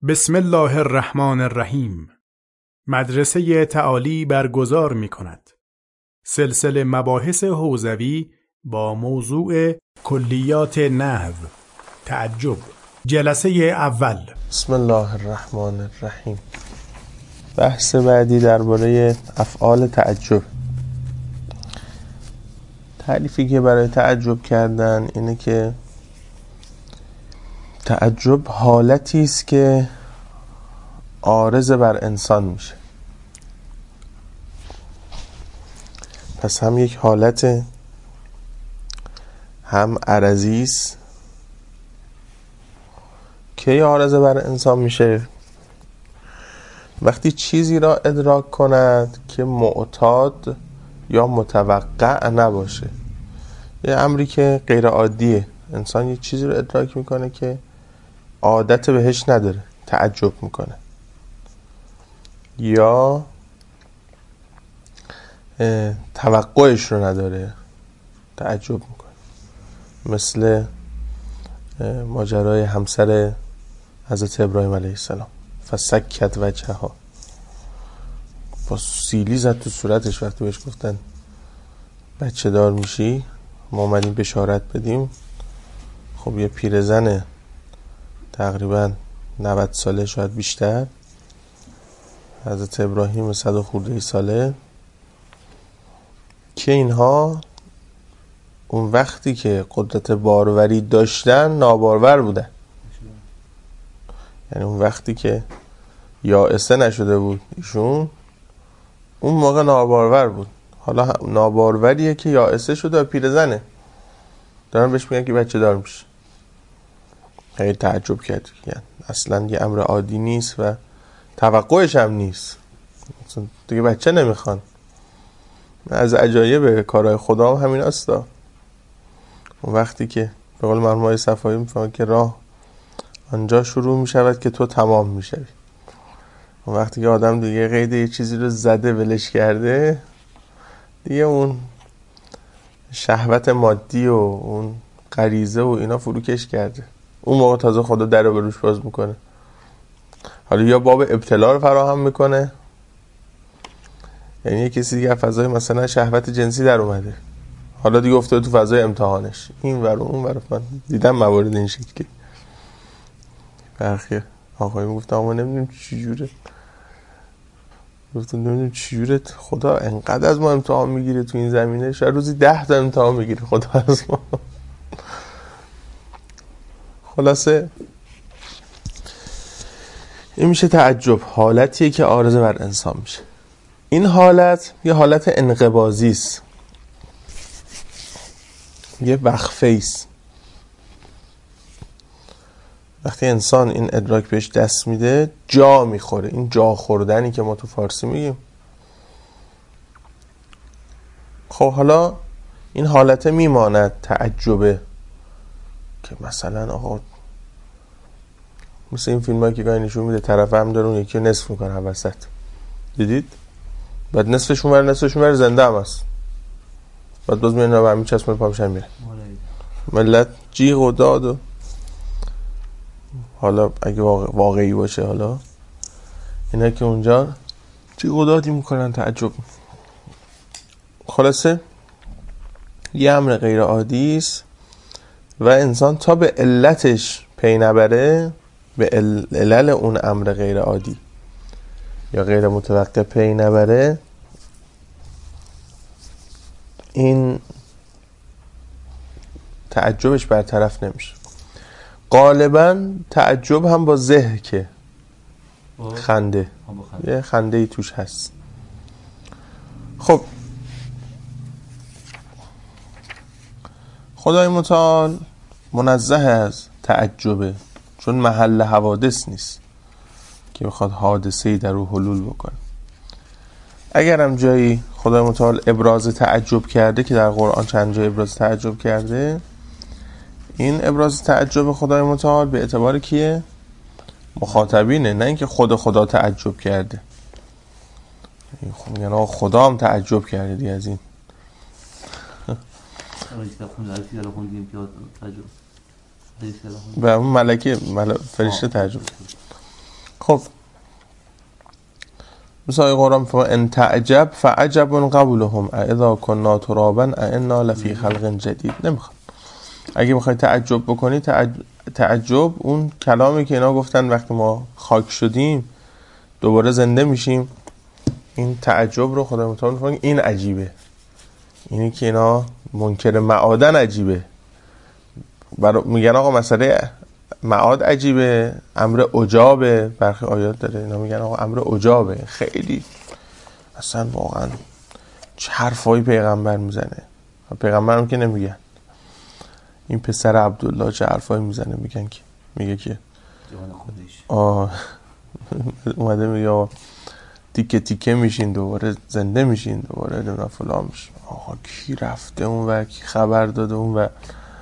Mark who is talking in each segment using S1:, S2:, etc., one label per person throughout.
S1: بسم الله الرحمن الرحیم. مدرسه تعالی برگزار می کند سلسله مباحث حوزوی با موضوع کلیات نحو تعجب. جلسه اول.
S2: بسم الله الرحمن الرحیم. بحث بعدی درباره افعال تعجب. تعریفی که برای تعجب کردن اینه که تعجب حالتی است که عارض بر انسان میشه. پس هم یک حالت هم عرضی است که عارض بر انسان میشه وقتی چیزی را ادراک کند که معتاد یا متوقع نباشه. یه امری که غیر عادیه، انسان یه چیزی رو ادراک میکنه که عادت بهش نداره، تعجب میکنه، یا توقعش رو نداره، تعجب میکنه. مثل ماجرای همسر حضرت ابراهیم علیه السلام، فسکت وجهها، با سیلی زد تو صورتش وقتی بهش گفتن بچه دار میشی، ما اومدیم بشارت بدیم. خب یه پیرزن تقریبا 90 ساله، شاید بیشتر، حضرت ابراهیم 100 و خورده ساله، که اینها اون وقتی که قدرت باروری داشتن نابارور بودن. یعنی اون وقتی که یائسه نشده بود ایشون، اون موقع نابارور بود. حالا ناباروریه که یائسه شده و پیرزنه، دارن بهش میگن که بچه دار میشه. خیلی تعجب کرد، یعنی اصلا یه امر عادی نیست و توقعش هم نیست، دیگه بچه نمیخوان. از عجایب کارهای خدا هم همین هستا. اون وقتی که به قول مرحوم آقای صفایی میفهمن که راه آنجا شروع میشود که تو تمام میشوی. اون وقتی که آدم دیگه قید یه چیزی رو زده ولش کرده، دیگه اون شهوت مادی و اون غریزه و اینا فروکش کرده، اون موقع تازه خدا در رو به روش باز میکنه. حالا یا باب ابتلا رو فراهم میکنه، یعنی یه کسی دیگه فضای مثلا شهوت جنسی در اومده، حالا دیگه افتاده تو فضای امتحانش، این ور و اون ور. من دیدم موارد این شکلی. برخی آقایی میگفتم ما نمیدونیم چجوره، گفتم نمیدونیم چجوره خدا انقدر از ما امتحان میگیره تو این زمینه، شاید روزی 10 تا امتحان میگیره خدا از ما. خلاصه این میشه تعجب، حالتیه که عارض بر انسان میشه. این حالت یه حالت انقباضی است، یه وقفه است. وقتی انسان این ادراک بهش دست میده جا میخوره، این جا خوردنی که ما تو فارسی میگیم. خب حالا این حالت میماند تعجبه، که مثلا آقا مثل این فیلم هایی که گاهی نشون میده طرف هم داره اون یکی رو نصف میکنه وسط، دیدید؟ بعد نصفشون ور زنده هم هست، بعد باز میان رو همین چسبونه پامشن میره، ملت جیغ و داد و حالا اگه واقعی باشه، حالا اینا که اونجا جیغ و دادی میکنن، تعجب. خلاصه یه امر غیر عادی است و انسان تا به علتش پی نبره، به علل اون امر غیر عادی یا غیر متوقع پی نبره، این تعجبش برطرف نمیشه. غالبا تعجب هم با ضحکه، خنده، یه خنده ای توش هست. خب خدای متعال منزه از تعجبه، چون محل حوادث نیست که بخواد حادثه‌ای در او حلول بکنه. اگر هم جایی خدای متعال ابراز تعجب کرده، که در قرآن چند جای ابراز تعجب کرده، این ابراز تعجب خدای متعال به اعتبار کیه؟ مخاطبینه، نه اینکه خدا تعجب کرده. یعنی خدا هم تعجب کرده دیگه از این. و اون ملکه فرشته تعجب کرد. خب مثلا قرآن فرمود ان تعجب فعجب قولهم اذا كنا ترابا ائنا لفی خلق جدید. نمیخوام. اگه میخوای تعجب بکنی، تعجب اون کلامی که اینا گفتن وقتی ما خاک شدیم دوباره زنده میشیم، این تعجب رو خدا متعال میفرماید این عجیبه. اینی که اینا منکر معادن عجیبه. میگن آقا مسئله معاد عجیبه، امر عجابه. برخی آیات داره اینا میگن آقا امر عجابه. خیلی اصلا واقعا چه حرفایی پیغمبر میزنه. پیغمبرم که نمیگن، این پسر عبدالله چه حرفایی میزنه. میگن که میگه که اومده میگه تیکه تیکه میشین دوباره زنده میشین دوباره نمیدونم فلان میشین. آقا کی رفته اون و کی خبر داده اون و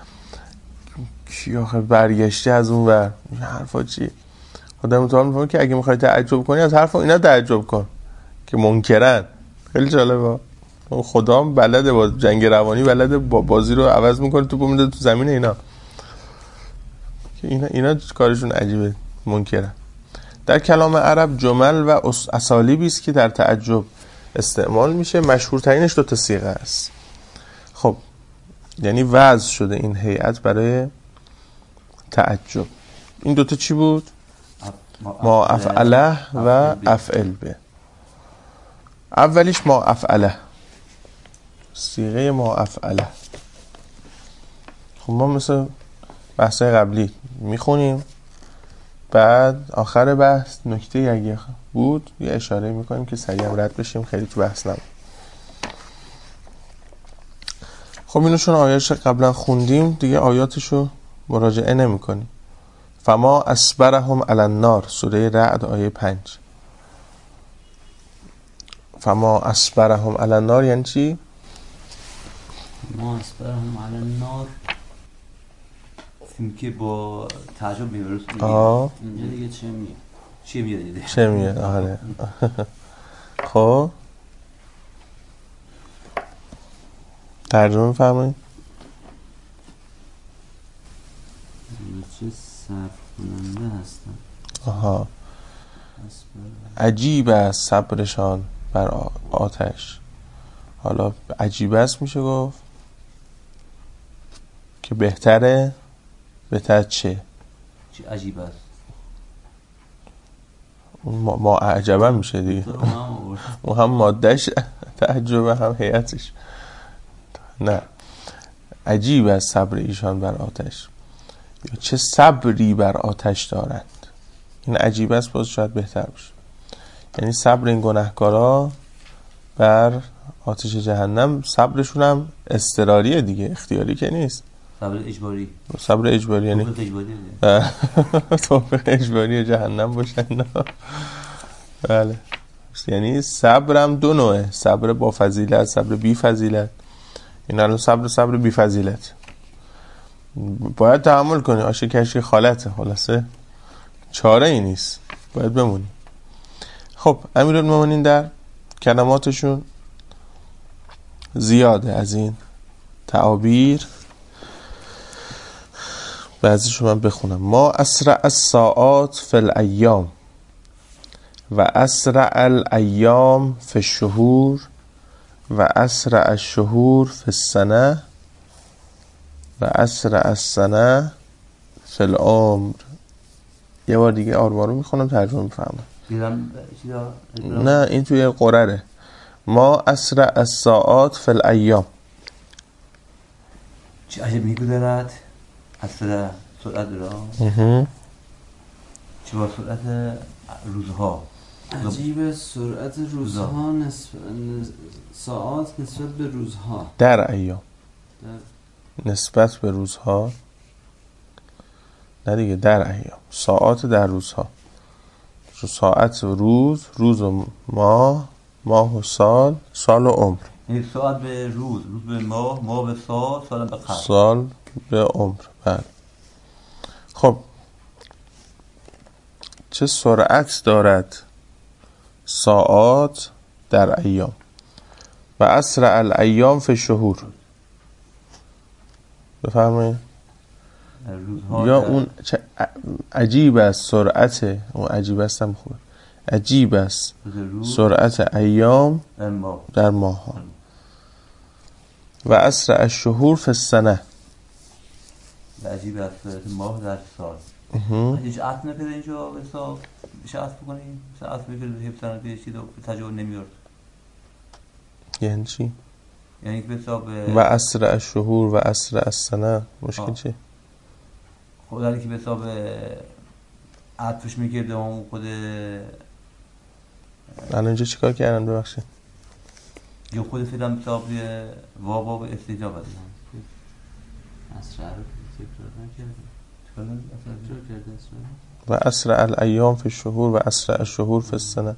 S2: کی آخه برگشته از اون و این حرفا چیه؟ خدا متعال میفهمه که اگه میخوای تعجب کنی از حرفا اینا تعجب کن که منکرن. خیلی جالبه. خدا هم بلده با جنگ روانی، بلده با بازی رو عوض میکنه، توپو میده تو زمین اینا که اینا کارشون عجیبه، منکرن. در کلام عرب جمل و اسالیبی است که در تعجب استعمال میشه. مشهورترینش دو تا صیغه است. خب یعنی وضع شده این هیئت برای تعجب. این دوتا چی بود؟ ما افعله و افعل به. اولیش ما افعله، صیغه ما افعله. خب ما مثل بحثای قبلی میخونیم، بعد آخر بحث نکته اگه بود یه اشاره میکنیم که سریع رد بشیم، خیلی تو بحث نمون. خب اینو چون آیاتش قبلا خوندیم دیگه آیاتشو مراجعه نمی کنیم. فما اصبرهم علی النار، سوره رعد آیه 5. فما اصبرهم علی النار یعنی چی؟
S3: ما اصبرهم علی النار فیلم که با تعجب میبرد اینجا دیگه چه میاد
S2: چه میاد. آره. خب ترجمه فرمایید.
S3: چه صبر کننده هستن.
S2: آها. عجیب است صبرشان بر آتش. حالا عجیب است میشه گفت که بهتره. بهتر چه
S3: عجیب است؟
S2: ما اعجبه میشه دیگه. اون هم مادهش تعجبه هم هیئتش. نه عجیب است صبر ایشان بر آتش، یا چه صبری بر آتش دارند. این عجیب است باز شاید بهتر باشه. یعنی صبر این گناهکارا بر آتش جهنم صبرشون هم اضطراریه دیگه، اختیاری که نیست. صبر اجباری یعنی توفیق اجباری جهنم باشن. بله. یعنی صبرم دو نوعه، صبر با فضیلت، صبر بی فضیلت. این الان صبر بی فضیلت باید تحمل کنی، آشه کشی خالته، خلاصه چاره ای نیست، باید بمونی. خب امیرالمومنین در کلماتشون زیاده از این تعابیر، بعضیشو من بخونم. ما اسرع الساعات فی الایام و اسرع الایام فی الشهور و اسرع الشهور فی السنه و اسرع السنه فی العمر. یه بار دیگه آروم آروم میخونم ترجمه میفهمم. نه این توی قرره. ما اسرع الساعات فی الایام.
S3: چه عجب میگذرد اسرع سرعت را چه با سرعت روزها.
S4: عجیب سرعت روزها ساعات نسبت به روزها.
S2: در ایام نسبت به روزها، نه دیگه در ایام، ساعات در روزها. ساعت و روز، روز و ماه، ماه و سال، سال و عمر.
S3: یعنی ساعت به روز، روز به ماه، ماه به سال، سال به قرن،
S2: سال به عمر. بله. خب چه سرعت دارد ساعات در ایام و اسرع الایام فی الشهور. بفرمایید. یا اون عجیب است سرعت، اون عجیب است هم خوبه، عجیب است سرعت ایام در ماه ها و اسرع الشهور فی السنه،
S3: و عجیب است سرعت ماه در سال. هیچ عطف نکرده اینجا به حساب میشه عطف بکنیم؟ مثلا عطف میکرده حفظانه که چیزی تجربه نمیارد.
S2: یعنی چی؟
S3: یعنی که به حساب
S2: و اسرع الشهور و اسرع السنه مشکل چیه؟
S3: خب داری که به حساب عطفش میکرده اون خود
S2: الان اینجا چیکار کردن ببخشید؟
S3: یا خود فیلم به حساب وابا و استجاب هست.
S4: اسرع رو تکرار نکرده.
S2: و اسرع الایام فی الشهور و اسرع الشهور فی السنه.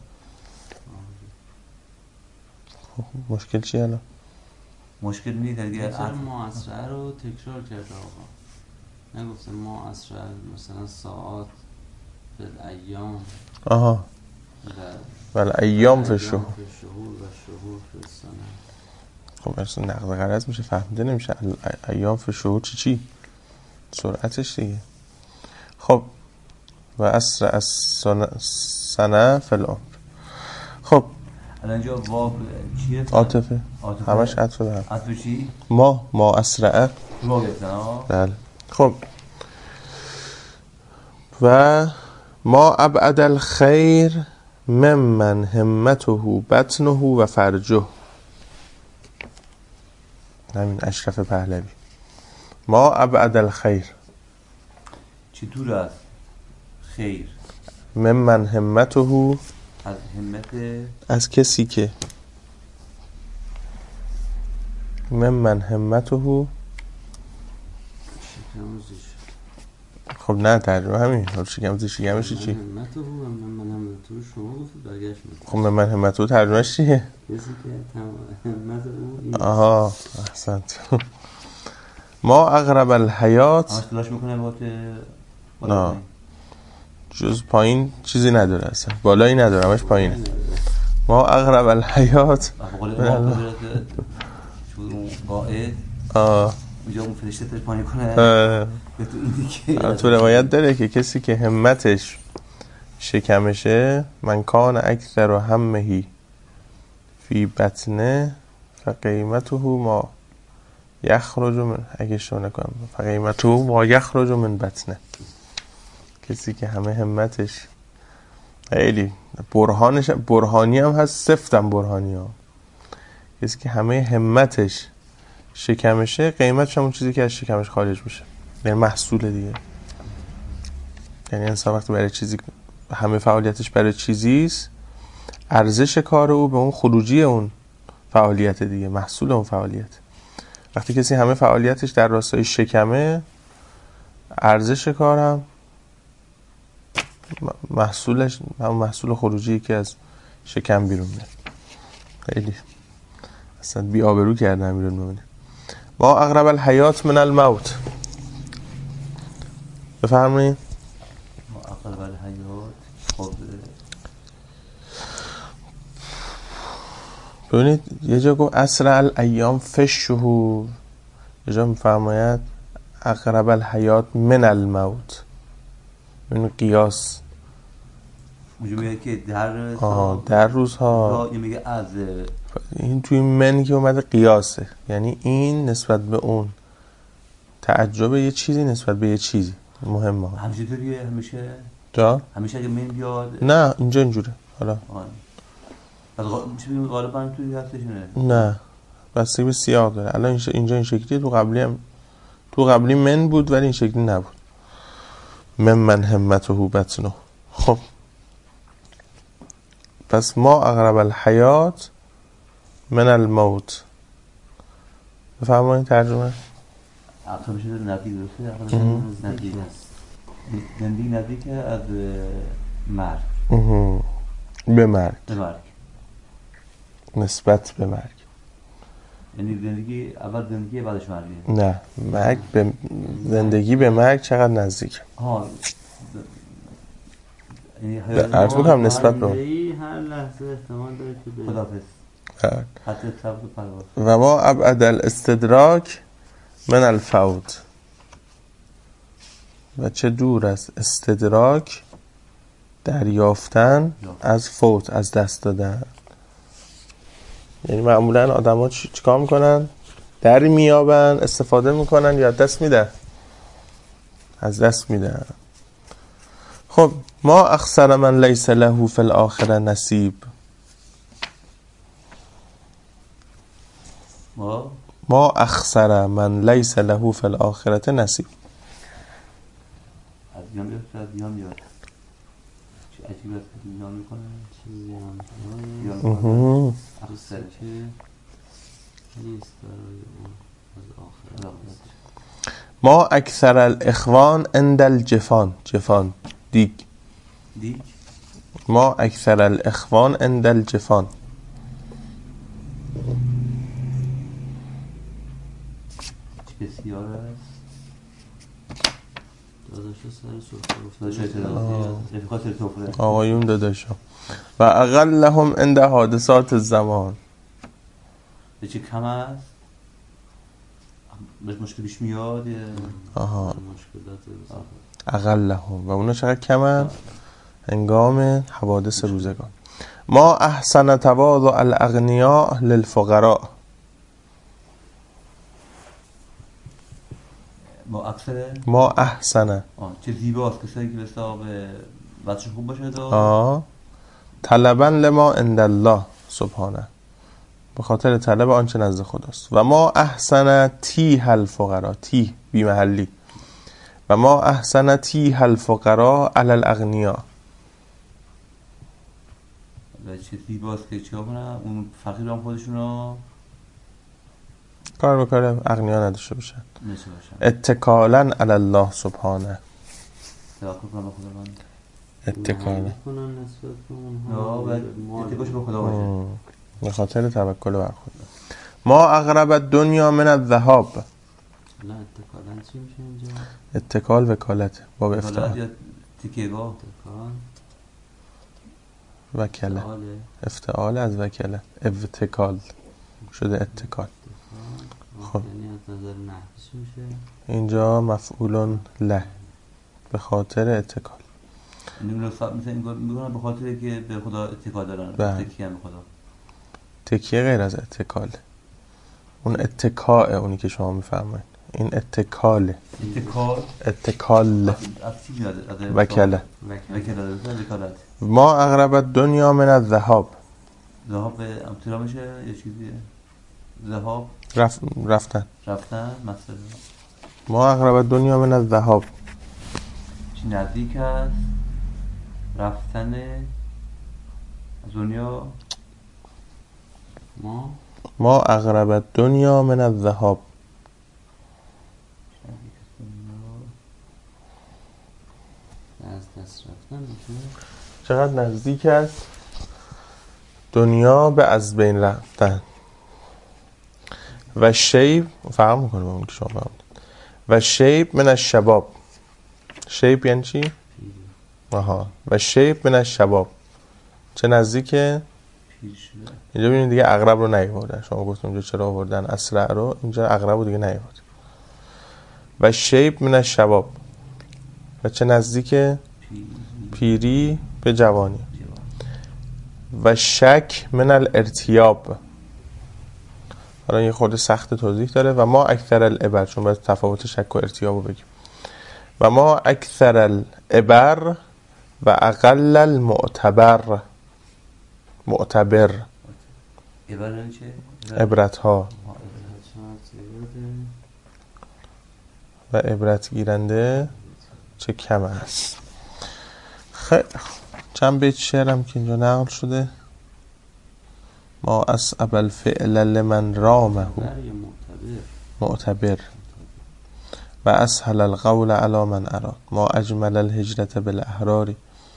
S2: مشکل چیه الان؟
S3: مشکل نیست دیگه.
S4: چرا ما اسرع رو تکرار کرده آقا؟ نگفتم ما اسرع مثلا ساعات فی الایام.
S2: آها. و الایام فی الشهور
S4: و شهور فی السنه.
S2: خب اصلا نقض غرض میشه، فهمیده نمیشه ایام فی الشهور چی؟ سرعتش دیگه. خب و اسرع السنه فی العمر. خب
S3: الان اینجا واو چیه؟
S2: عاطفه. همش عطف به هم.
S3: عطف چی؟
S2: ما اسرع.
S3: واو گفتن.
S2: بله. خب و ما ابعد الخیر ممن همته بطنه و فرجه. همین اشرف پهلوی. ما ابعد الخیر،
S3: چی دور است خیر؟
S2: ممن همته،
S3: از همت،
S2: از کسی که ممن همته. خب نه ترجمه همین. شکم چی؟
S4: همته و من همته شما گفتید برگشت میکنم.
S2: خب ممن همته ترجمهش چیه؟
S4: کسی که همت او.
S2: آها احسنت. ما اقرب الحیات.
S3: همش تلاش میکنه
S2: نه جز پایین چیزی نداره، اصلا بالایی نداره، همش پایینه. ما اقرب الحیات
S3: قائد اینجا اون فرشته تش پایین کنه.
S2: تو روایت داره که کسی که همتش شکمشه، من کان اکثر همه فی بطنه فقیمته ما یخرج من، اگه اشتباه نکنم فقیمته ما یخرج من بطنه. کسی که همه همتش خیلی برهانی هم هست، سفتم برهانی ها. کسی که همه همتش شکمشه، قیمتش همون چیزی که از شکمش خارج میشه، یعنی محصول دیگه. یعنی انسان وقتی برای چیزی همه فعالیتش برای چیزیست، ارزش کار او به اون خروجی اون فعالیت دیگه، محصول اون فعالیت. وقتی کسی همه فعالیتش در راستای شکمه، ارزش کارم محصولش همون محصول خروجی که از شکم بیرون میاد. خیلی اصلا بی آبرو کرده امیرالمومنین. ما اقرب الحیات من الموت. بفرمایید.
S3: ما اقرب الحیات. خب
S2: ببینید یه جا گفت اسرع الایام فی الشهور، یه جا میفرماید اقرب الحیات من الموت. این قیاس
S3: اونجا میگه که
S2: در روزها
S3: میگه از
S2: این توی من که اومده قیاسه، یعنی این نسبت به اون، تعجب یه چیزی نسبت به یه چیزی مهمه.
S3: همیشه طوریه؟ همیشه همیشه اگه من بیاد؟
S2: نه اینجا اینجوره. حالا
S3: غالبا توی هستشونه؟
S2: نه بستگی به سیاق داره. الان اینجا این شکلیه، تو قبلی من بود ولی این شکلی نبود. من همته بطنه. خب پس ما اقرب الحیات من الموت. بفرمایید ترجمه.
S3: عقل میشه نزدیک درسته؟ نزدیک است. نزدیک از مرگ.
S2: به مرگ. نسبت به مرگ.
S3: یعنی زندگی اول زندگی بعدش مرگه.
S2: نه مرگ به زندگی به مرگ چقدر نزدیک. عرض میکنم نسبت به
S4: هر لحظه احتمال داره که به
S3: خدافظ. حتی ثبت پرواز.
S2: و ما ابعد الاستدراک من الفوت. و ما ابعد الاستدراک من الموت. من قیاس.
S3: یعنی
S2: یعنی توی من که اومده قیاسه، و چه دور است استدراک دریافتن از فوت، از دست دادن. یعنی معمولا آدم ها چیکار میکنن؟ دری میابن، استفاده میکنن یا دست میدن؟ از دست میدن. خب ما اخسر من لیس له فی الاخره نصیب. ما اخسر من لیس له فی الاخره نصیب.
S3: از بیان بیاد از بیان بیاد چه عجیب است که بیان میکنه
S4: چیزی هم
S3: بیان میکنه
S4: دوسته که نیست برای اون از آخرت.
S2: ما اکثر الاخوان عند الجفان. جفان دیگ.
S3: دیگ
S2: ما اکثر الاخوان عند الجفان.
S3: چه بسیار است
S4: داداش سر سرخ
S3: داداش رفیقات توفره
S2: آقایون داداشم. و اقلهم عند حادثات الزمان.
S3: به چه کم است بهش مشکل پیش میاد.
S2: آها
S4: مشکلات
S2: اقلهم و اونا چقدر کمن هنگام حوادث روزگان. ما احسن تواضع الاغنیاء للفقراء.
S3: ما اکثر
S2: ما احسن
S3: چه زیباست کسایی که به حساب وضعش خوب باشه
S2: طلبا لما عند الله سبحانه، به خاطر طلب آنچه نزد خداست. و ما احسن تیه الفقراء. تیه بی محلی. و ما احسن تیه الفقراء علی الاغنیاء.
S3: و چه زیباست که چیکار کنن اون فقیران خودشونو
S2: کار به کار اغنیا نداشته باشن.
S3: نشه باشن.
S2: اتکالا علی الله سبحانه.
S3: توکل کنن به خداوند.
S2: اتکالا
S4: کنن نسبت به
S3: و
S4: اونها
S3: اتکاش به خدا باشه.
S2: به خاطر توکل بر خدا. ما اقرب الدنیا من الذهاب.
S4: نه اتکالا چی میشه اینجا؟
S2: اتکال وکالت باب افتعال.
S3: یا تکیه‌گاه.
S4: اتکال
S2: وکله.
S4: اتکاله
S2: افتعال از وکله. اتکال شده اتکال. خب
S4: یعنی از نظر نحوی چی میشه؟
S2: اینجا مفعول له به خاطر اتکال.
S3: یعنی مثلا میگن به خاطر که به خدا اتکال دارن. تکیه به خدا.
S2: تکیه غیر از اتکال. اون اتکاء اونی که شما میفرمایید. این اتکاله. اتکال
S3: از چی میاد؟
S2: وکله.
S3: وکالت.
S2: ما اقرب الدنیا من الذهاب.
S3: ذهاب به امتلا میشه یا چیزیه؟ ذهاب
S2: رفتن
S3: مثلا
S2: ما اقرب الدنیا من الذهاب.
S3: چی نزدیک است رفتن از دنیا.
S2: ما اقرب الدنیا من الذهاب.
S4: از دست رفتن میشه.
S2: چقدر نزدیک است دنیا به از بین رفتن. و شیب فرق میکنه با اون که شما فرمودید. و شیب من الشباب. شیب یعنی چی؟ آها. و شیب من الشباب. چه نزدیکه؟ اینجا ببینید دیگه اقرب رو نیاوردن. شما گفتم اینجا چرا آوردن اسرع رو، اینجا اقرب رو دیگه نیاوردن. و شیب من الشباب. و چه نزدیکه؟ پیری به جوانی. و شک من الارتیاب. حالا یه خود سخت توضیح داره. و ما اکثر الابر، چون باید تفاوت شک و ارتیاب رو بگیم. و ما اکثر الابر و اقل المعتبر. معتبر عبرت ها و عبرت گیرنده چه کم است. خیلی چند بیت شعرم که اینجا نقل شده. ما اصعب الفعل لمن رامه معتبر و اسهل القول علی من اراد. ما اجمل الهجرت بالاحرار.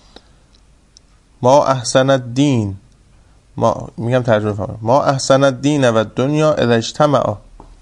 S2: ما احسن الدین. ما میگم ترجمه فهمم. ما احسن الدین و دنیا اذا اجتمعا.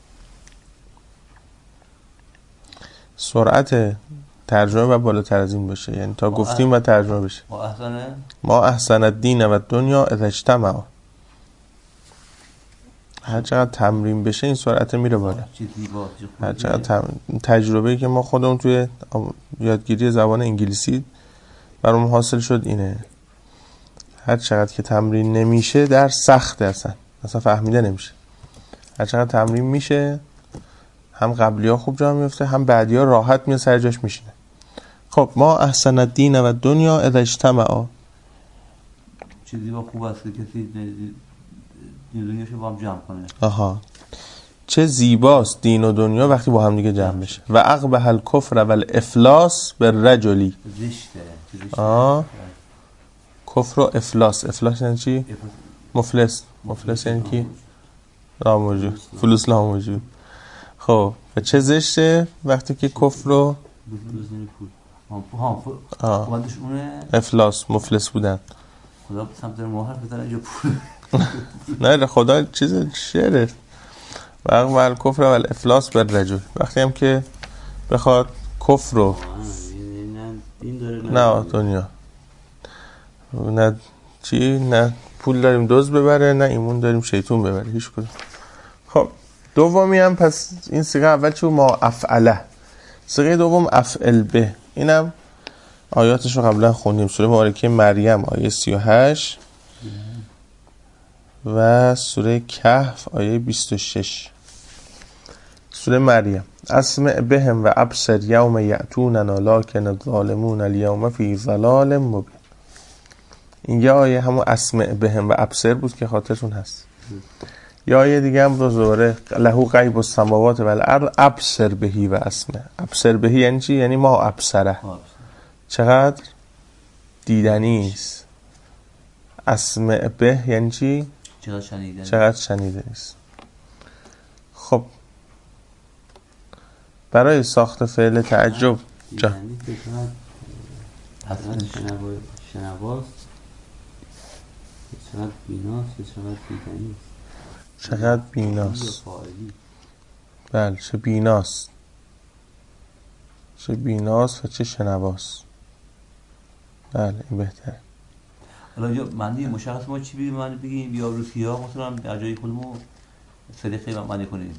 S2: سرعت ترجمه و بالاتر از این باشه، یعنی تا گفتیم و ترجمه بشه. ما احسن الدین و دنیا اذا اجتمعا. هر چقدر تمرین بشه این سرعت میره بالا.
S3: چه زیبا، چه خوبه.
S2: هر چقدر تجربه‌ای که ما خودمون توی یادگیری زبان انگلیسی برام حاصل شد اینه، هر چقدر که تمرین نمیشه در سخته، اصلا فهمیده نمیشه. هر چقدر تمرین میشه هم قبلی‌ها خوب جا میفته، هم بعدی‌ها راحت میاد سر جاش میشینه. خب ما احسن الدین و دنیا اذا اجتمعا.
S3: چه زیبا خوب است که کسی دنیاشو با هم جمع کنه.
S2: آها، چه زیباست دین و دنیا وقتی با هم دیگه جمع بشه. و اقبح الکفر و الافلاس بالرجلی.
S3: زشته.
S2: کفر و افلاس یعنی چی؟ مفلس یعنی کی؟ ناموجود. فلوس ناموجود. خب و چه زشته وقتی که کفر و افلاس مفلس بودن.
S3: خدا سمت ما حرف بزنه اینجا پول.
S2: نه خدا چیز شعره. و اقبح الکفر و الافلاس بالرجل، وقتی هم که بخواد کفر رو نه دنیا نه چی، نه پول داریم دزد ببره، نه ایمون داریم شیطون ببره، هیچ کدوم. خب دومی هم پس این صیغه اول چه ما افعله، صیغه دوم افعل به. اینم آیاتش رو قبلا خوندیم، سوره مبارکه مریم آیه 38 و سوره کهف آیه 26. سوره مریم اسمع بهم و ابصر یوم یأتوننا لکن الظالمون الیوم فی ضلال مبین. این یه آیه همون اسمع بهم و ابصر بود که خاطرتون هست. یا آیه دیگه هم دوباره له غیب السماوات و الارض ابصر بهی و اسمع. ابصر بهی یعنی چی؟ یعنی ما ابصره، چقدر دیدنی است. اسمع به یعنی چی؟ چقدر شنیده است. خب برای ساخت فعل تعجب
S4: دیدنی که چقدر شنواست، چقدر بیناست، چقدر دیدنی است.
S2: چقدر بیناست. بله چه بیناست، چه بیناست و چه شنواست. بله این بهتره.
S3: حالا یا معنی مشخص ما چی بگیم؟ معنی بگیم یا روسی ها مثلا در جای خودمون سلیقه معنی کنیم.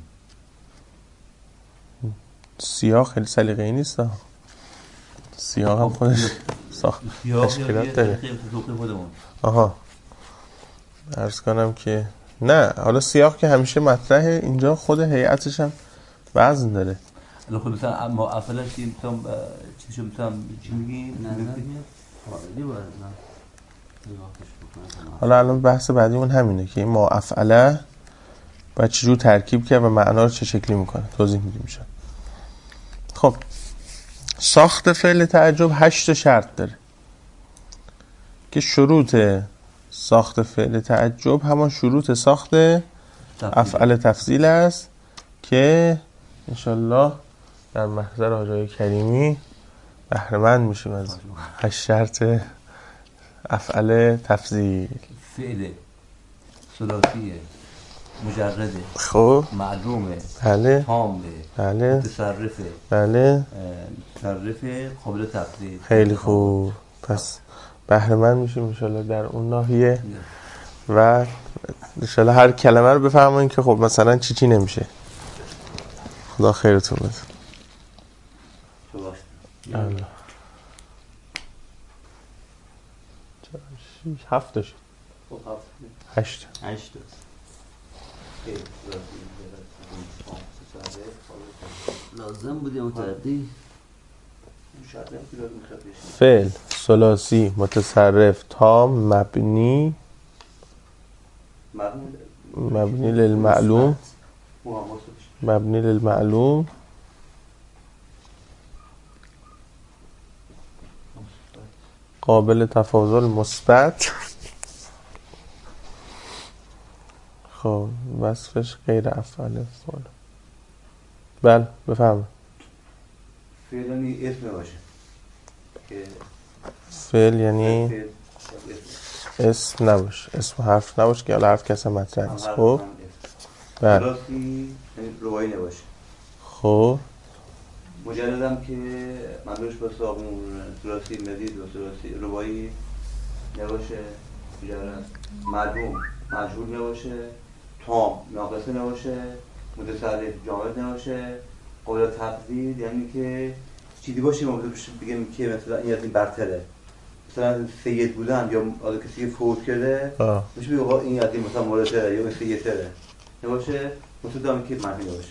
S2: سیاه خیلی سلیقه‌ای نیست. سیاه هم خودش تشکیلات داره. آها عرض کنم که نه، حالا سیاه که همیشه مطرحه، اینجا خود هیئتش هم وزن داره.
S3: حالا خود مثلا ما افعلا چی میگیم؟
S2: حالا الان بحث بعدیمون همینه که این ما افعله باید چجور ترکیب کرد و معنا رو چه شکلی میکنه، توضیح میدیم میشه. خب ساخت فعل تعجب 8 شرط داره که شروط ساخت فعل تعجب همان شروط ساخت افعال تفضیل است که انشالله در محضر حاجی کریمی بهره‌مند میشیم از 8 شرط افعال تفضیل.
S3: فعل ثلاثیه، مجرده،
S2: خب
S3: معلومه،
S2: بله
S3: تامه،
S2: بله
S3: متصرفه،
S2: بله
S3: متصرفه، قابل تفضیل.
S2: خیلی خوب، پس بهره‌مند میشیم انشالله در اون ناحیه و انشالله هر کلمه رو بفهمین که خب مثلا چی نمیشه. خدا خیرتون بده. الله 7 شد. 8
S3: لازم بودی متعدی.
S2: فعل ثلاثی متصرف تام مبنی للمعلوم قابل تفاضل مثبت. خب وصفش غیر افعال فعل. بله بفهم.
S3: فعل یعنی اسم باشه که
S2: فعل یعنی اسم نباشه، اسم حرف نباشه که حرف کسی مطرح نیست. خب بله
S3: ثلاثی روایی نباشه.
S2: خب
S3: مجردم که منظورش با صابون ثلاثی مزید و ثلاثی روایی نباشه. مجرد معلوم مجهول نباشه. تام ناقصه نباشه، متصرف جامد نباشه، قابل تقدیر یعنی که چیزی باشه ما بگیم که مثلا این از این برتره، مثلا سید بودن یا کسی که فوت کرده میشه بگه آقا این از این مثلا مورثه یا سیدتره نباشه، مطلب که منفی نباشه.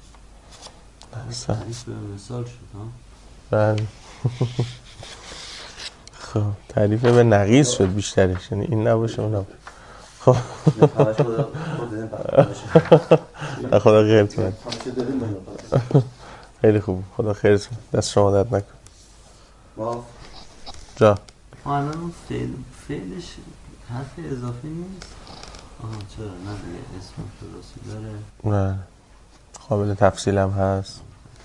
S4: تعریف به مثال شد ها؟
S2: بله. خب تعریف به نقیص شد بیشترش، یعنی این نباشه اون نباشه. خب خدا خیرت کنه. خیلی خوب، خدا خیرت کنه، دست شما درد نکنه. جا
S4: الان اون فعلش حرف اضافه نیست؟ آها چرا نه دیگه اسم درستی داره.
S2: نه قابل تفصیل هم هست.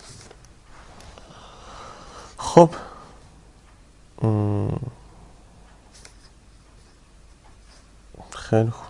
S2: خب خیلی خوب،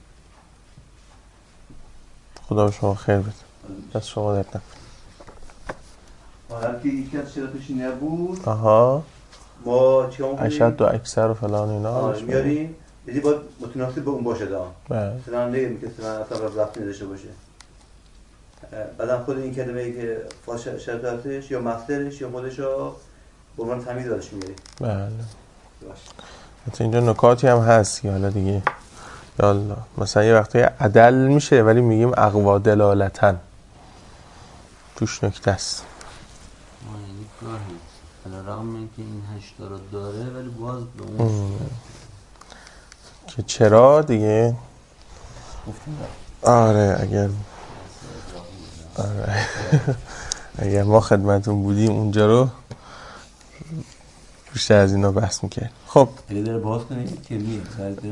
S2: خدا به شما خیر بده، دست شما درد نکنه.
S3: حالا که یکی از شرطش نبود
S2: آها
S3: ما چیکار می‌کنیم؟
S2: اشد و اکثر و فلان اینا
S3: میاریم، یعنی باید متناسب با اون باشه دا.
S2: بله.
S3: مثلا نگیم که مثلا اصلا رفت نداشته باشه. بعدم خود این کلمه‌ای که فاش شرط هستش یا مصدرش یا خودشو به عنوان تمیز داشت میاری.
S2: بله. حتی اینجا نکاتی هم هست که حالا دیگه یالا مثلا یه وقتی عدل میشه ولی میگیم اقوا دلالتن، توش نکته است.
S4: یعنی گاهی علیرغم اینکه این 8 رو داره ولی باز به اون
S2: که چرا دیگه اگر ما خدمتون بودیم اونجا رو بیشتر از اینا بحث میکرد. خب
S3: اگه داره باز کنید که میه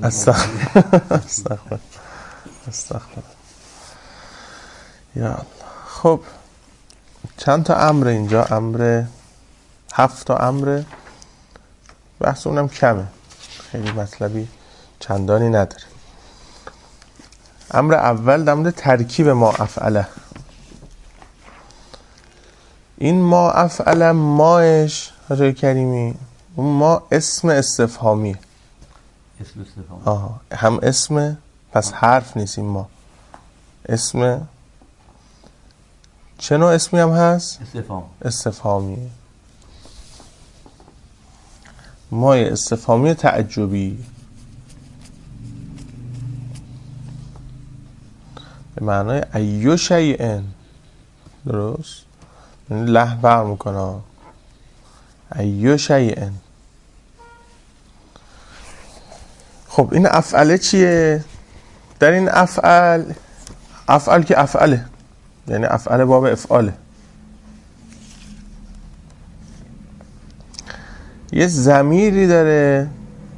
S2: استغفر یا الله. خب چند تا امر اینجا، امر 7 تا امر، بحث اونم کمه، خیلی مطلبی چندانی نداره. امر اول در مورد ترکیب ما افعله. این ما افعله ماش حاجی کریمی اون ما اسم استفهامی.
S3: اسم استفهامی
S2: هم اسم پس حرف نیست، این ما اسم. چه نوع اسمی هم هست؟ استفهامی. مای استفهامی تعجبی به معنای ایو شیئن، درست؟ یعنی له بر میکنه ایو شیئن. خب این افعله چیه؟ در این افعل که افعله، یعنی افعل باب افعاله. یه ضمیری داره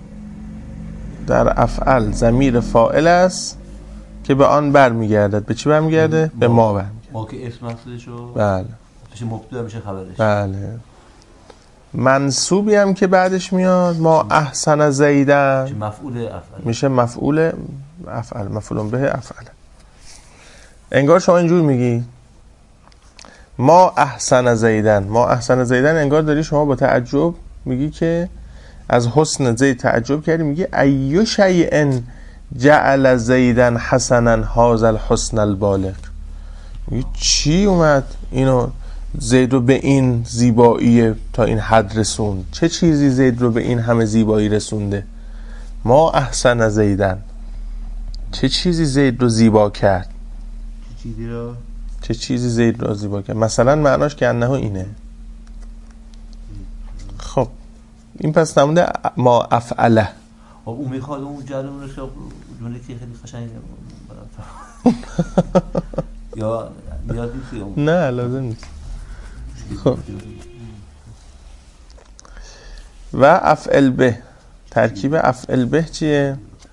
S2: در افعل، ضمیر فاعل است که به آن برمیگردد. به چی برمیگرده؟ به ما برمیگرده.
S3: ما که اسم اصلشو
S2: بله
S3: میشه مبتدا میشه خبرش.
S2: بله. منصوبی هم که بعدش میاد ما احسن زیدن میشه مفعول افعل، مفعول به افعل. انگار شما اینجور میگی ما احسن زیدن، ما احسن زیدن، انگار داری شما با تعجب میگی که از حسن زید تعجب کردی، میگی ایو شیئن جعل زیدن حسنا هذا الحسن البالغ. میگی چی اومد اینو زید رو به این زیبایی تا این حد رسوند؟ چه چیزی زید رو به این همه زیبایی رسونده؟ ما احسن زیدن، چه چیزی زید رو زیبا کرد؟ چه چیزی زید رو زیبا کرد؟ مثلا معناش که انه اینه. خب این پس نمونده ما افعله.
S3: اون میخواد اون جلو رو جمله که خیلی قشنگه یا
S2: نه لازم نیست. خب و افعل به، ترکیب افعل به چیه؟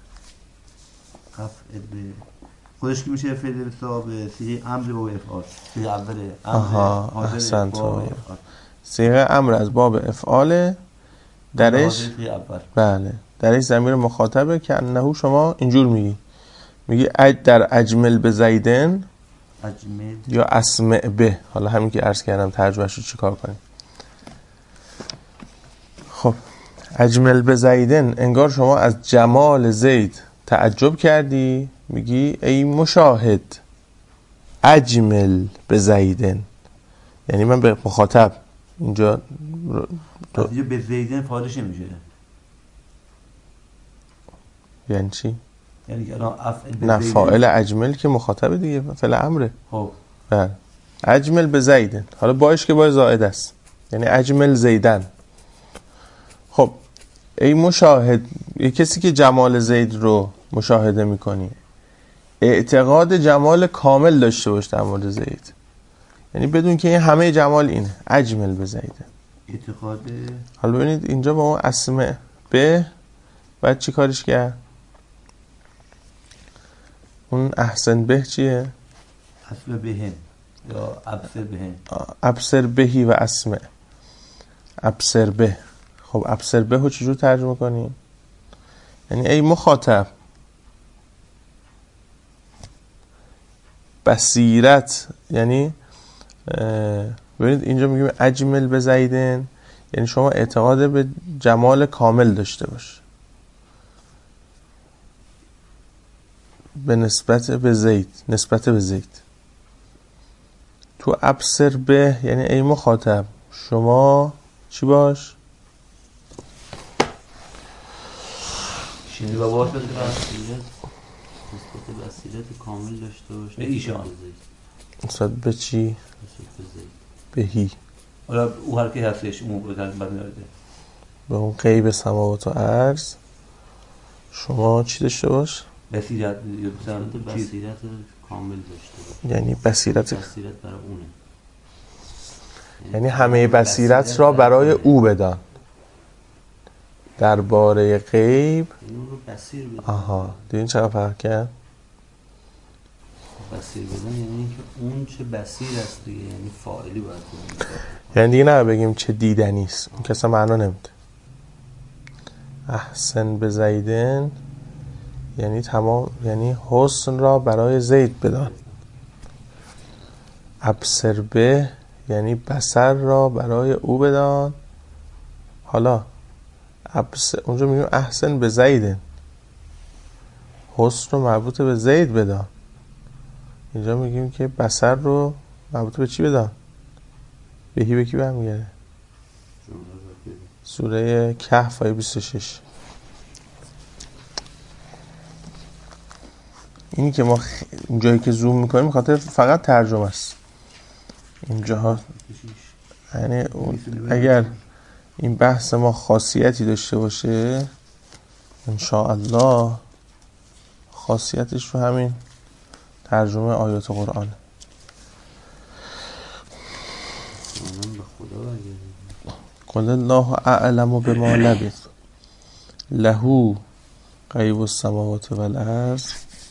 S3: افعل به خودش که میشه فعل به حساب صیغه امر با افعال. صیغه اول
S2: امر احسن تو صیغه امر از باب افعال، درش بله درش ضمیر مخاطبه که انه شما اینجور میگی در اجمل به زیدن یا اسمع به، حالا همین که عرض کردم ترجمهش رو چیکار کنیم. خب اجمل به زیدن انگار شما از جمال زید تعجب کردی میگی ای مشاهد اجمل به زیدن، یعنی من به مخاطب اینجا
S3: اینجا به زیدن فاعلش نمیشه.
S2: یعنی چی؟
S3: یعنی که الان افعل به
S2: نه
S3: زیدن،
S2: فاعل اجمل که مخاطب دیگه، فعل امره.
S3: خب
S2: بله اجمل به زیدن، حالا باش که با زائد است، یعنی اجمل زیدن. خب ای مشاهد، یه کسی که جمال زید رو مشاهده میکنی، اعتقاد جمال کامل داشته باش در مورد زید، یعنی بدون که این همه جمال اینه، اجمل به زیدن.
S3: اعتقاد،
S2: حالا ببینید اینجا با اون اسمع به بعد چی کارش کرد؟ اون احسن به چیه؟
S3: اسم بهن یا ابصر بهن.
S2: ابصر بهی و اسمع. ابصر به. خب ابصر به رو چجور ترجمه کنیم؟ یعنی ای مخاطب بصیرت، یعنی ببینید اینجا میگیم اجمل به زیدن، یعنی شما اعتقاد به جمال کامل داشته باش به نسبت به زید، نسبت به زید. تو ابصر به یعنی ای مخاطب شما چی باش؟
S3: شینی بابا بسیرت
S4: نسبت بصیرت کامل داشته باشه
S3: به ایشان.
S2: نسبت به چی؟
S4: نسبت به زید.
S2: بهی.
S3: حالا او هر کی هستش اون رو ترجمه می‌کنه
S2: به اون غیب سماوات و ارض شما چی داشته باش؟
S3: بصیرت یا
S4: نسبت
S3: چیز
S4: بصیرت کامل داشته باشه.
S2: یعنی بصیرت،
S4: بصیرت برای اونه،
S2: یعنی همه بصیرت را برای او بدان درباره غیب.
S4: یعنی اون رو بصیر بدن.
S2: آها دیدین چقدر فرق کرد؟
S4: بصیر بدن یعنی اینکه اون چه بصیر است دیگه، یعنی فاعلی باید کنیم.
S2: یعنی دیگه نه بگیم چه دیدنی است، اون کسا معنا نمیده. احسن به زیدن یعنی تمام، یعنی حسن را برای زید بدان. ابصر به یعنی بصر را برای او بدان. حالا اونجا میگیم احسن به زیدن، حسن رو مربوط به زید بدان. اینجا میگیم که بصر رو مربوط به چی بدان؟ بهی به کی برمیگرده؟ سوره کهف آیه 26. اینی که ما جایی که زوم میکنیم خاطر فقط ترجمه است اینجاها، یعنی اگر این بحث ما خاصیتی داشته باشه انشاءالله خاصیتش رو همین ترجمه آیات قرآن. قل الله اعلم بما لبث له غیب السماوات والارض.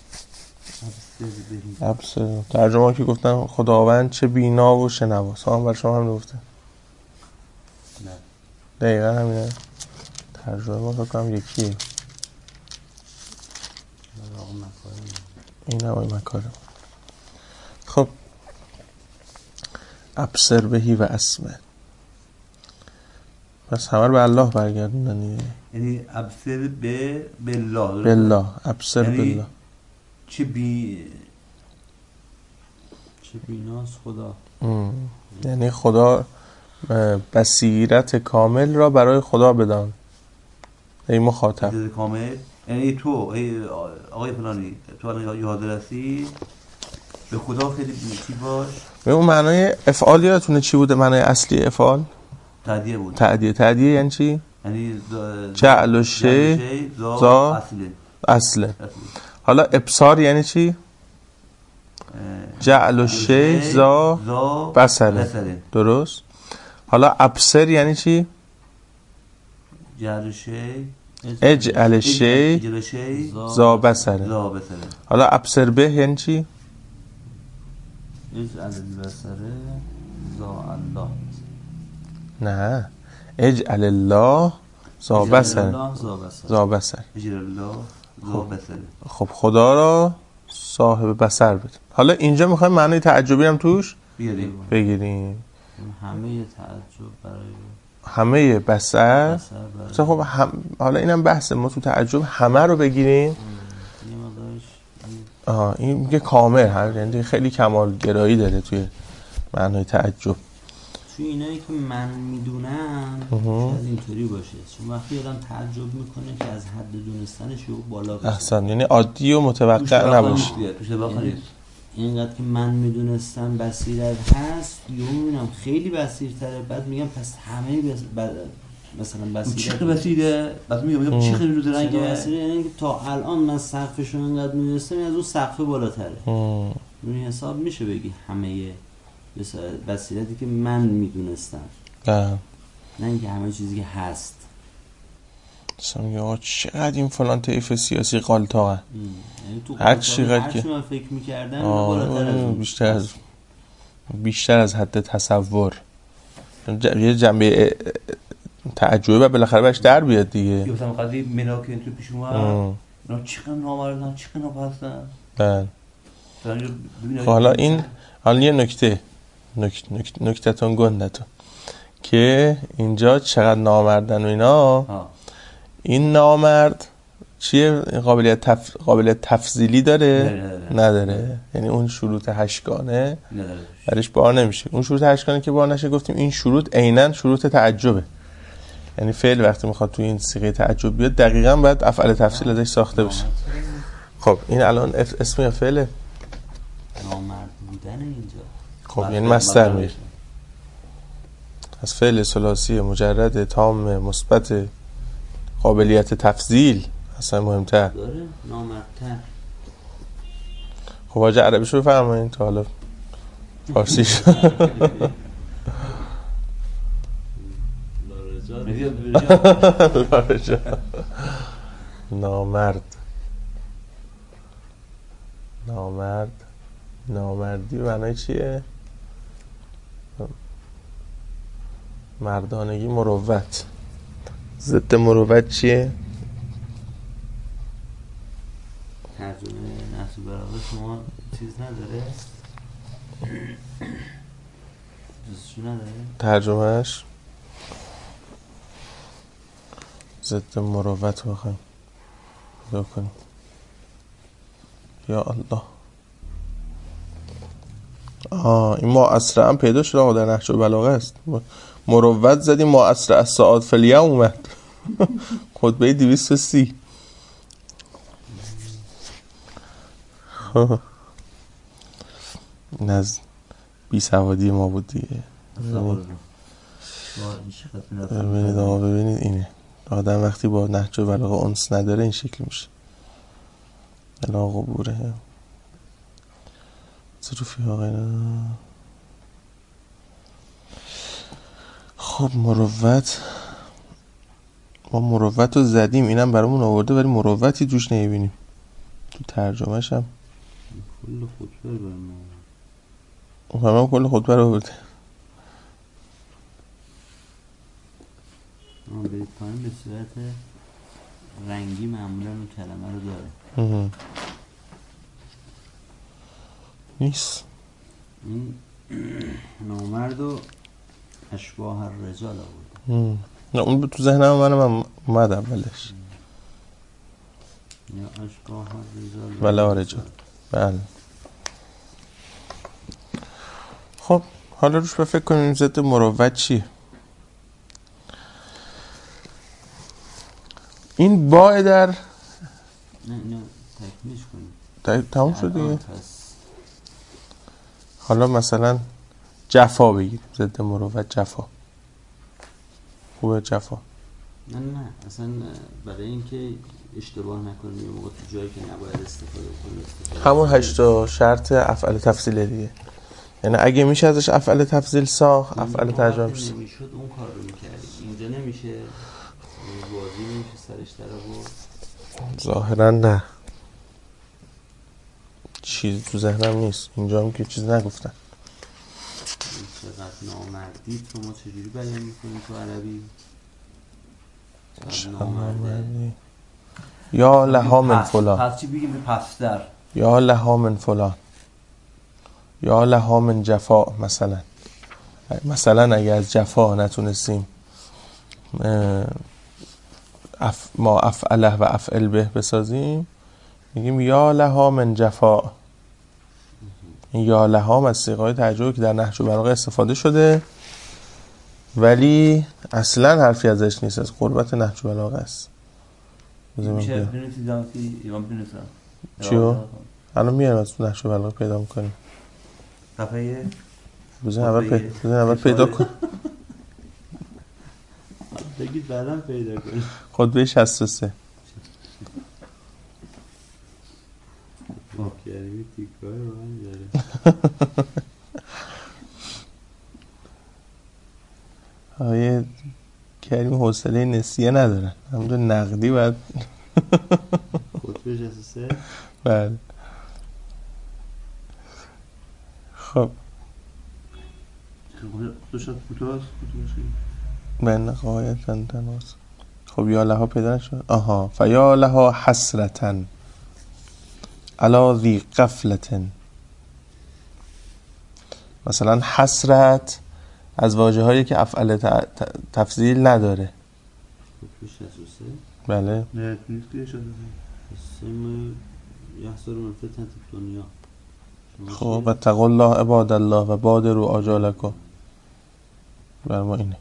S2: ابصر ترجمه که گفتن خداوند چه بینا و شنوا. سلام بر شما هم گفته دقیقا همینه. ترجمه ما فکر کنم یکیه. این هم آقای مکارم. خب ابصر بهی و اسمع، پس همه رو به الله برگردوندن،
S3: یعنی ابصر به بالله.
S2: بالله ابصر بالله
S3: چه
S4: بیناست خدا،
S2: یعنی خدا بصیرت کامل را برای خدا بدان ای مخاطب.
S3: بصیرت کامل یعنی تو آقای فلانی تو الان یاد رسی به خدا خیلی چی باش.
S2: به اون معنای افعال یادتونه چی بوده؟ معنای اصلی افعال
S3: تعدیه بود.
S2: تعدیه یعنی چی؟
S3: یعنی
S2: جعل الشیء ذا اصل. حالا ابصار یعنی چی؟ جعل الشیء ذا بصره. درست. حالا ابصر یعنی چی؟
S3: جعل الشیء
S2: اجعل الشیء ذا بصره. حالا ابصر به یعنی چی؟
S4: اجعل البصره ذا الله.
S2: نه اجعل الله ذا بصره. ذا بصره. خب خدا را صاحب بصر بده. حالا اینجا میخوایم معنی تعجبی هم توش بگیریم.
S4: همه تعجب برای
S2: همه بصر. خب حالا اینم بحث ما تو تعجب همه رو بگیریم.
S4: یه مقدارش
S2: این میگه کامل هم، یعنی خیلی کمال گرایی داره توی معنای تعجب.
S4: توی اینایی که من میدونم شاید اینطوری باشه، چون وقتی آدم تعجب میکنه که از حد دونستنش یهو بالا بشه.
S2: احسن، یعنی عادی و متوقع نباشه.
S4: اینقدر که من میدونستم بصیرت هست، یهو میبینم خیلی بصیرتره، بعد میگم پس همه مثلا بصیرت
S3: چه بصیره؟ بعد میگم چه خیلی رو درنگه
S4: بصیره، یعنی که تا الان من سقفشو اینقدر میدونستم، از اون سقف بالاتره. این حساب میشه بگی همه بصیرتی که من میدونستم، نه اینکه همه چیزی که هست.
S2: مثلا یا چقدر این فلان طیف سیاسی قالتاقه،
S4: یعنی تو
S2: هر چقدر که
S4: من فکر میکردم بالاتر از
S2: بیشتر از حد تصور. یه جنبه تعجبه بالاخره بهش در بیاد دیگه.
S3: یا مثلا قضیه ملاک تو پیش اومد، اینا چقدر نامردن، چقدر ناپرستن.
S2: بله. حالا یه نکته‌تون گندتون که اینجا چقدر نامردن و اینا. این نامرد چیه؟ قابلیت تفضیلی داره؟ نداره. یعنی اون شروط هشتگانه برش بار نمیشه. اون شروط هشتگانه که بار نشه، گفتیم این شروط عیناً شروط تعجبه. یعنی فعل وقتی میخواد توی این صیغه تعجب بیاد دقیقاً باید افعال تفصیل ازش ساخته بشه. خب این الان اسم یا فعله؟
S4: نامرد بودن اینجا.
S2: خب یعنی مصدر میشه. از فعل ثلاثی مجرد تام مثبت قابلیت تفضیل اصلا مهمتر
S4: داره، نامردتر.
S2: خب واژه عربیش رو بفرمایید تا حالا فارسیش. نامردی معنی چیه؟ مردانگی، مروت. ضد مروت چیه؟
S4: ترجمه نحس برابر شما چیز نداره؟ جزشو نداره؟
S2: ترجمهش ضد مروت بخوایم پیدا کنیم. یا الله، این ما اسرع هم پیدا شد آقا در نهج البلاغه است. مروت زدیم ما اسرع الساعات فی الیوم اومد. خطبه 230. این از بی سوادی ما بود دیگه. ببینید اینه آدم وقتی با نهج البلاغه انس نداره این شکل میشه. الا قبوره صروفی ها غیره. خب مروت، ما مروت رو زدیم، اینم برامون آورده ولی مروتی توش نمیبینیم تو ترجمهش هم.
S4: کل خطبه برمون
S2: کل خطبه رو آورده.
S4: برید پایین به صورت رنگی معمولا اون کلمه رو داره.
S2: نیست
S4: این نامرد و اشباه الرجال آورده.
S2: نه اون تو ذهنم منم اومد اولش.
S4: یا اشباه الرجال
S2: ولا رجال. بله. خب حالا روش فکر کنیم ضد مروت چیه. این با در
S4: نه تکمیلش کنیم.
S2: تموم شد دیگه. حالا مثلا جفا بگیر، ضد مروت جفا. خوبه جفا.
S4: نه اصلا برای اینکه اشتباه نکنیم یه موقع تو جایی که نباید استفاده کنیم.
S2: همون 8 شرط افعال تفضیل دیگه. یعنی اگه میشه ازش افعال تفضیل ساخت، افعال ترجمه میشه.
S4: نمیشد اون کار رو میکردیم. اینجا نمیشه. بازی نمیشه سرش در آورد.
S2: ظاهرا نه. چیزی تو ذهنم نیست. اینجا هم که چیز نگفتن.
S4: چقدر نامردی تو ما چجوری بیان میکنیم تو عربی؟
S2: نامردی یا لها من فلان.
S3: پس چی بگیم به پستر؟
S2: یا لها من فلان، یا لها من جفا. مثلا اگه از جفا نتونستیم ما افعله و افعل به بسازیم، میگیم یا لها من جفا. این یا لها از صیغه‌های تعجبی که در نهج البلاغه استفاده شده ولی اصلا حرفی ازش نیست، از قربت نهج البلاغه است.
S3: میشه بنویسی دامتی ایمان بنویسم
S2: چیو؟ الان میارم از نهج البلاغه پیدا میکنیم.
S3: صفحه
S2: بزن اول پیدا کن.
S4: بگید بعدم پیدا کنید.
S2: خطبه 63.
S4: کریمی تیکای رو هم داره.
S2: آیه کریم حوصله نسیه ندارن، همونجا نقدی باید.
S4: خطبه 63.
S2: بله. خب
S3: دو شد کوتاست
S2: بین قایتن تناس. خب یا لها پیدا نشد. آها فیا لها حسرتن علی ذی غفلتن. مثلا حسرت از واژه هایی که افعال تفضیل نداره.
S4: خطبه 63.
S2: بله.
S3: نه نیست که شده
S4: اسم یحصر من فتنة الدنیا.
S2: خب واتقوا الله عباد الله و بادروا آجالکم. بر ما اینه.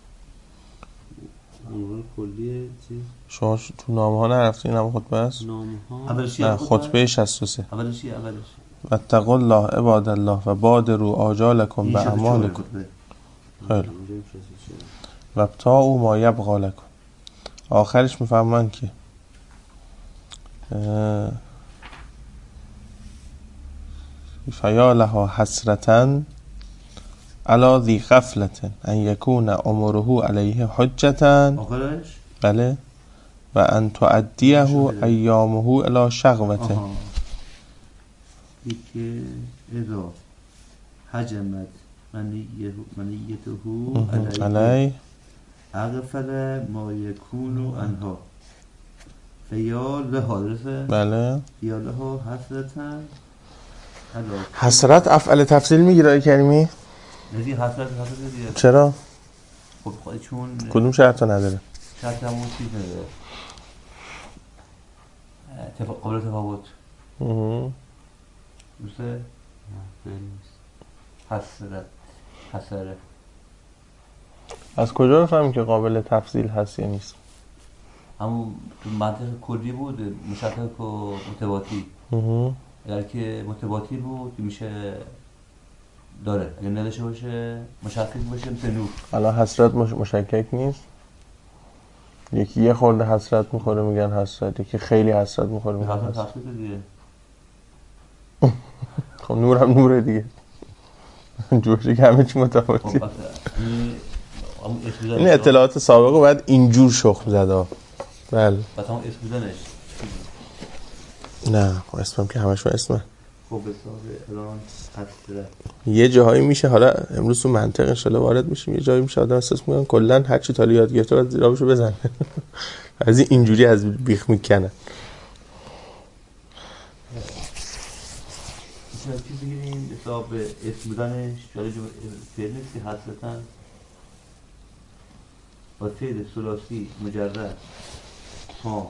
S4: عنوان کلیه چی؟
S2: شما تو نامه ها نرفتی؟ این هم خطبه است؟
S4: نامه ها.
S3: اولش
S2: نه خطبه 63.
S3: اولش
S2: واتقوا الله عباد الله و بادروا آجالکم به اعمالکم. خیلی. و ابتاعوا ما یبقی لکم. آخرش میفهمن که فیا لها حسرتن علی ذی غفلة ان یکون عمره علیه حجة.
S3: آخرش
S2: بله. و ان تؤدیه ایامه الی شغوة.
S3: که اذا حجمت منیته
S2: علی
S3: اغفل ما یکون انها فیا لها. درسته؟
S2: بله.
S3: فیا لها حسرتن.
S2: حسرت افعال تفضیل میگیره ای کریمی؟
S3: نزی حسرت دیگه.
S2: چرا؟
S3: خب چون
S2: کدوم شرط نداره؟
S3: شرط همون چیز نداره. قابل تفاوت. درسته؟ حسره.
S2: از کجا بفهمیم که قابل تفضیل هست یا نیست؟
S3: همون تو منطق کلی بود، مشکک و متواتی. اگر که متواتی بود میشه داره، اگر نداشته باشه مشکک باشه مثل نور.
S2: الان حسرت مشکک نیست؟ یکی یه خورده حسرت میخوره میگن حسرت، یکی خیلی حسرت میخوره میگن حسرت.
S3: حسرت دیگه.
S2: خب نور هم نوره دیگه. جوری که همه چی متفاوتیه. این اطلاعات سابقه باید اینجور شخم زده. بله.
S3: بعد هم اسم بودنش.
S2: نه اسمم که همشون اسمه.
S3: خب حساب الان حسرت.
S2: یه جاهایی میشه، حالا امروز تو منطق انشالله وارد میشیم، یه جایی میشه آدم احساس میکنه کلا هر چی تالی یاد گرفته باید زیرابشو بزنه. از اینجوری از بیخ میکنه.
S3: چیز بگیریم حساب اسم بودنش جالب فعل نیست که حسرتن با فعل ثلاثی مجرد ها.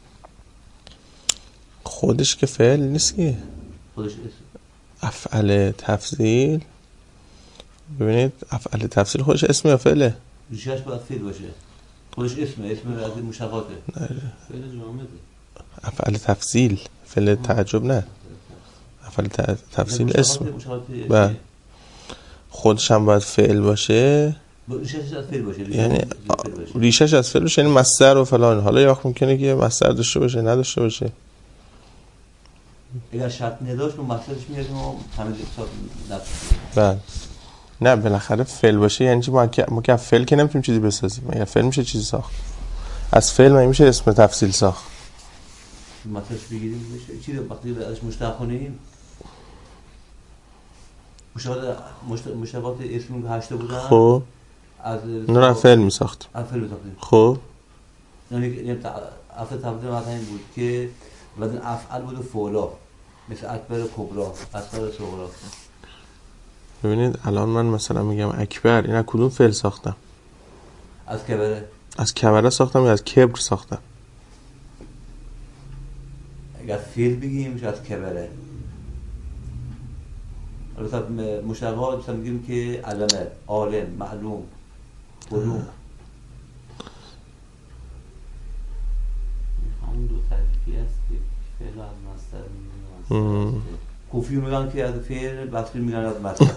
S2: خودش که فعل نیست که
S3: خودش اسم.
S2: افعال تفضیل، ببینید افعال تفضیل خودش اسم یا فعله؟
S3: ریشه‌اش باید فعل باشه. خودش اسمه از مشتقاته.
S4: فعل جامده.
S2: افعال تفضیل فعل تعجب نه. افعال تفضیل اسم. بله. خودش هم باید فعل باشه.
S3: ریشه‌اش از فعل باشه.
S2: یعنی ریشه‌اش از فعل باشه، یعنی مصدر و فلان. حالا یا ممکنه که مصدر داشته باشه نداشته باشه.
S3: اگر شرط نداشت اون مصدرش میاد و همین حساب نفس.
S2: بله. نه بالاخره فعل باشه یعنی چی؟ ما که فعل که نمیتونیم چیزی بسازیم. اگه فعل میشه چیزی ساخت. از فعل میشه اسم تفضیل ساخت.
S3: مصدرش بگیریم میشه چی وقتی ازش مشتق کنیم. مشتقات اسم که 8 بودن.
S2: خب
S3: از
S2: نه فعل میساخت.
S3: از فعل میساختیم.
S2: خب
S3: یعنی افعال تفضیل مثلا این بود که وزن افعال بود و فعلا مثل اکبر کبرا، اصغر صغرا.
S2: ببینید الان من مثلا میگم اکبر، این از کدوم فعل ساختم؟
S3: از کبره.
S2: از کبره ساختم یا از کبر ساختم؟
S3: اگر فیل بگیم شاید کبره. البته مشتقات مثلا میگیم که علمه، عالم، معلوم، علوم.
S4: همون دو طریقی هست که فعل از مصدر میگیم.
S3: کوفی میگن که از فعل، بصری میگن از مصدر.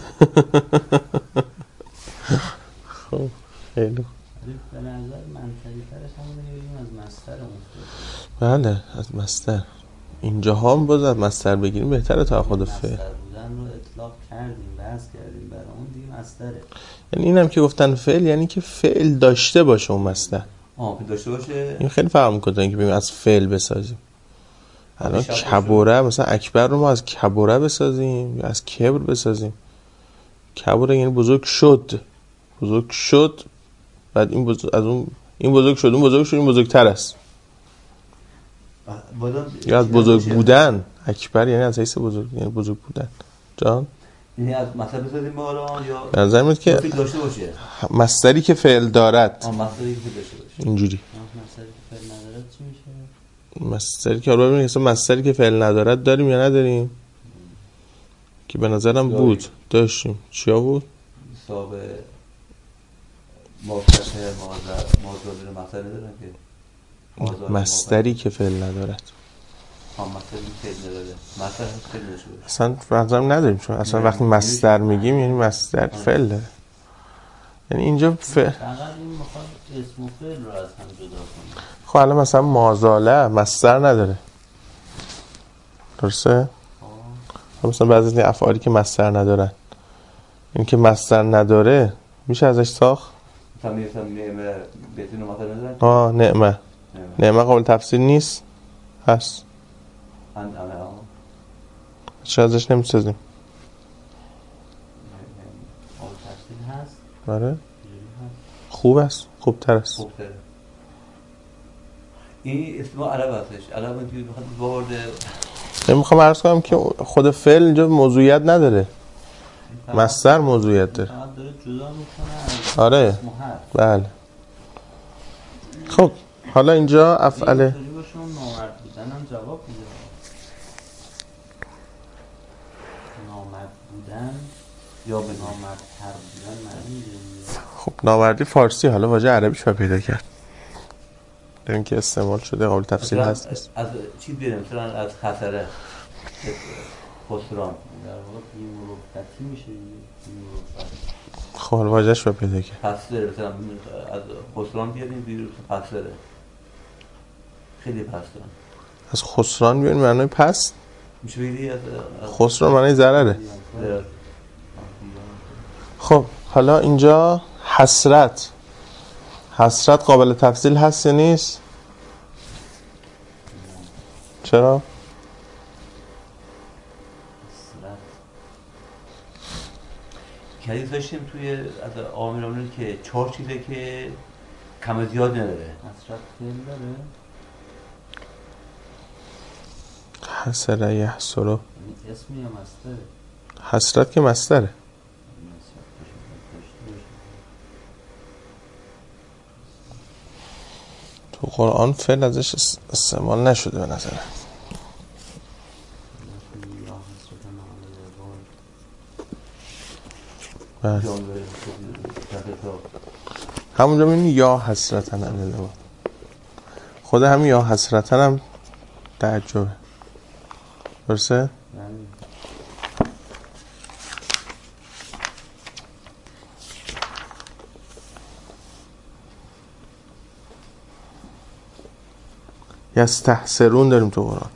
S2: خب خیلی
S4: به نظر منطقی ترش همونه بگیم از مصدر
S2: بله
S4: مفرد.
S2: از مصدر. اینجا هم باز از مصدر بگیریم بهتره تا خود فعل.
S4: مصدر بودن رو اطلاق کردیم، بحث کردیم، برای اون دیگه مصدره.
S2: یعنی اینم که گفتن فعل یعنی که فعل داشته باشه اون مصدر.
S3: که داشته باشه. این
S2: خیلی فرق میکنه که بگیم از فعل بسازیم. الان کبره مثلا اکبر رو ما از کبره بسازیم یا از کبر بسازیم. کبره یعنی بزرگ شد. بزرگ شد. بعد این بزرگ از اون این بزرگ شد، اون بزرگ شد، این بزرگتر است. یا از بزرگ بودن. اکبر یعنی از حیث بزرگ، یعنی بزرگ بودن. جان؟
S3: یعنی از مصدر بسازیم ما الان یا
S2: به نظر میاد که
S3: فعل داشته باشه.
S2: مصدری که فعل دارد.
S3: مصدری که فعل داشته باشه.
S2: اینجوری.
S4: مصدری که فعل ندارد چی میشه؟
S2: مصدری که الان ببینید مصدری که فعل ندارد داریم یا نداریم؟ که به نظرم بود. داشتیم. چیا بود؟
S3: حساب مفتشه مازادر مصدر ندارن که
S2: مصدری که فعل ندارد.
S3: مصدری که فعل نداره. مصدر فعل داشته باشه.
S2: اصلا فرضم نداریم چون اصلا وقتی مصدر میگیم یعنی مصدر فعل داره. یعنی اینجا
S4: فقط این میخواد اسم و فعل رو از هم جدا کنه.
S2: خب الان مثلا مازاله مصدر نداره. درسته؟ مثلا بعضی از افعالی که مصدر ندارن. این که مصدر نداره میشه ازش ساخت؟
S3: مثلا نعمه بهتون مصدر ندارن؟
S2: نعمه. نعمه قابل تفسیر نیست؟ هست. چرا ازش نمیسازیم؟
S4: قابل تفسیر هست؟
S2: آره. خوب است. خوبتر است.
S3: این اسم عرب هستش. عرب اینجوری بخواد وارده.
S2: میخوام عرض کنم که خود فعل اینجا موضوعیت نداره. مصدر موضوعیت داره.
S4: داره جدا میکنه.
S2: آره. بله. خب حالا اینجا افعال
S4: نامرد بودن هم جواب میده. نامرد بودن یا به نامرد تر بودن معنی میده.
S2: خب نامردی فارسی، حالا واژه عربیش رو پیدا کرد. ببین که استعمال شده قابل تفسیر هست.
S3: از چی بیاریم؟ مثلا از خسره خسران
S4: در واقع بی‌مروتی میشه.
S2: خب واژه‌اش رو پیدا کرد.
S3: پس داره مثلا از خسران بیاریم بیرون پس داره. خیلی پس داره.
S2: از خسران بیاریم معنی پس
S3: میشه بگیری از
S2: خسران معنی ضرره. خب حالا اینجا حسرت. حسرت قابل تفصیل هست یا نیست؟ چرا؟
S3: حدیث داشتیم توی از آمرانه که 4 چیزه که کم زیاد نداره.
S4: حسرت فعل داره؟
S2: حسره یحسره.
S4: اسمی یا مصدره؟
S2: حسرت که مصدره. تو قرآن فعل ازش استعمال نشده به نظره. همونجا میبینی یا حسرتن علیه خود همین یا حسرتن هم تعجبه. درسته؟ یستحسرون داریم تو قرآن.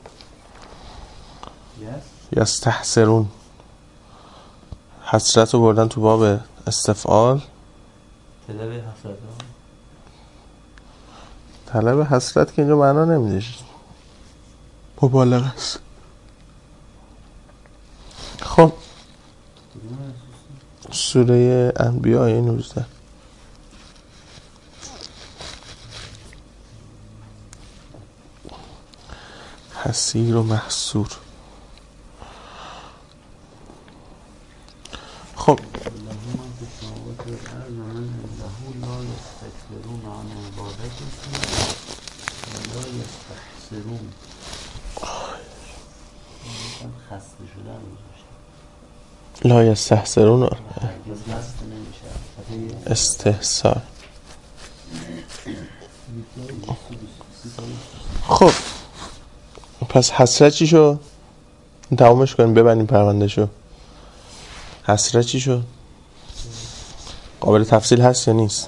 S2: یستحسرون حسرت رو بردن تو باب استفعال. طلب حسرت که اینجا معنا نمیده، مبالغه است. خب سوره انبیاء آیه 19. حسیر و محصور. خب
S4: خسته شدن
S2: لا یستحسرون
S4: هرگز خسته نمیشه.
S2: استحسار. خب پس حسرت چی شد؟ تمامش کنیم ببندیم پرونده شو. حسرت چی شد؟ قابل تفصیل هست یا نیست؟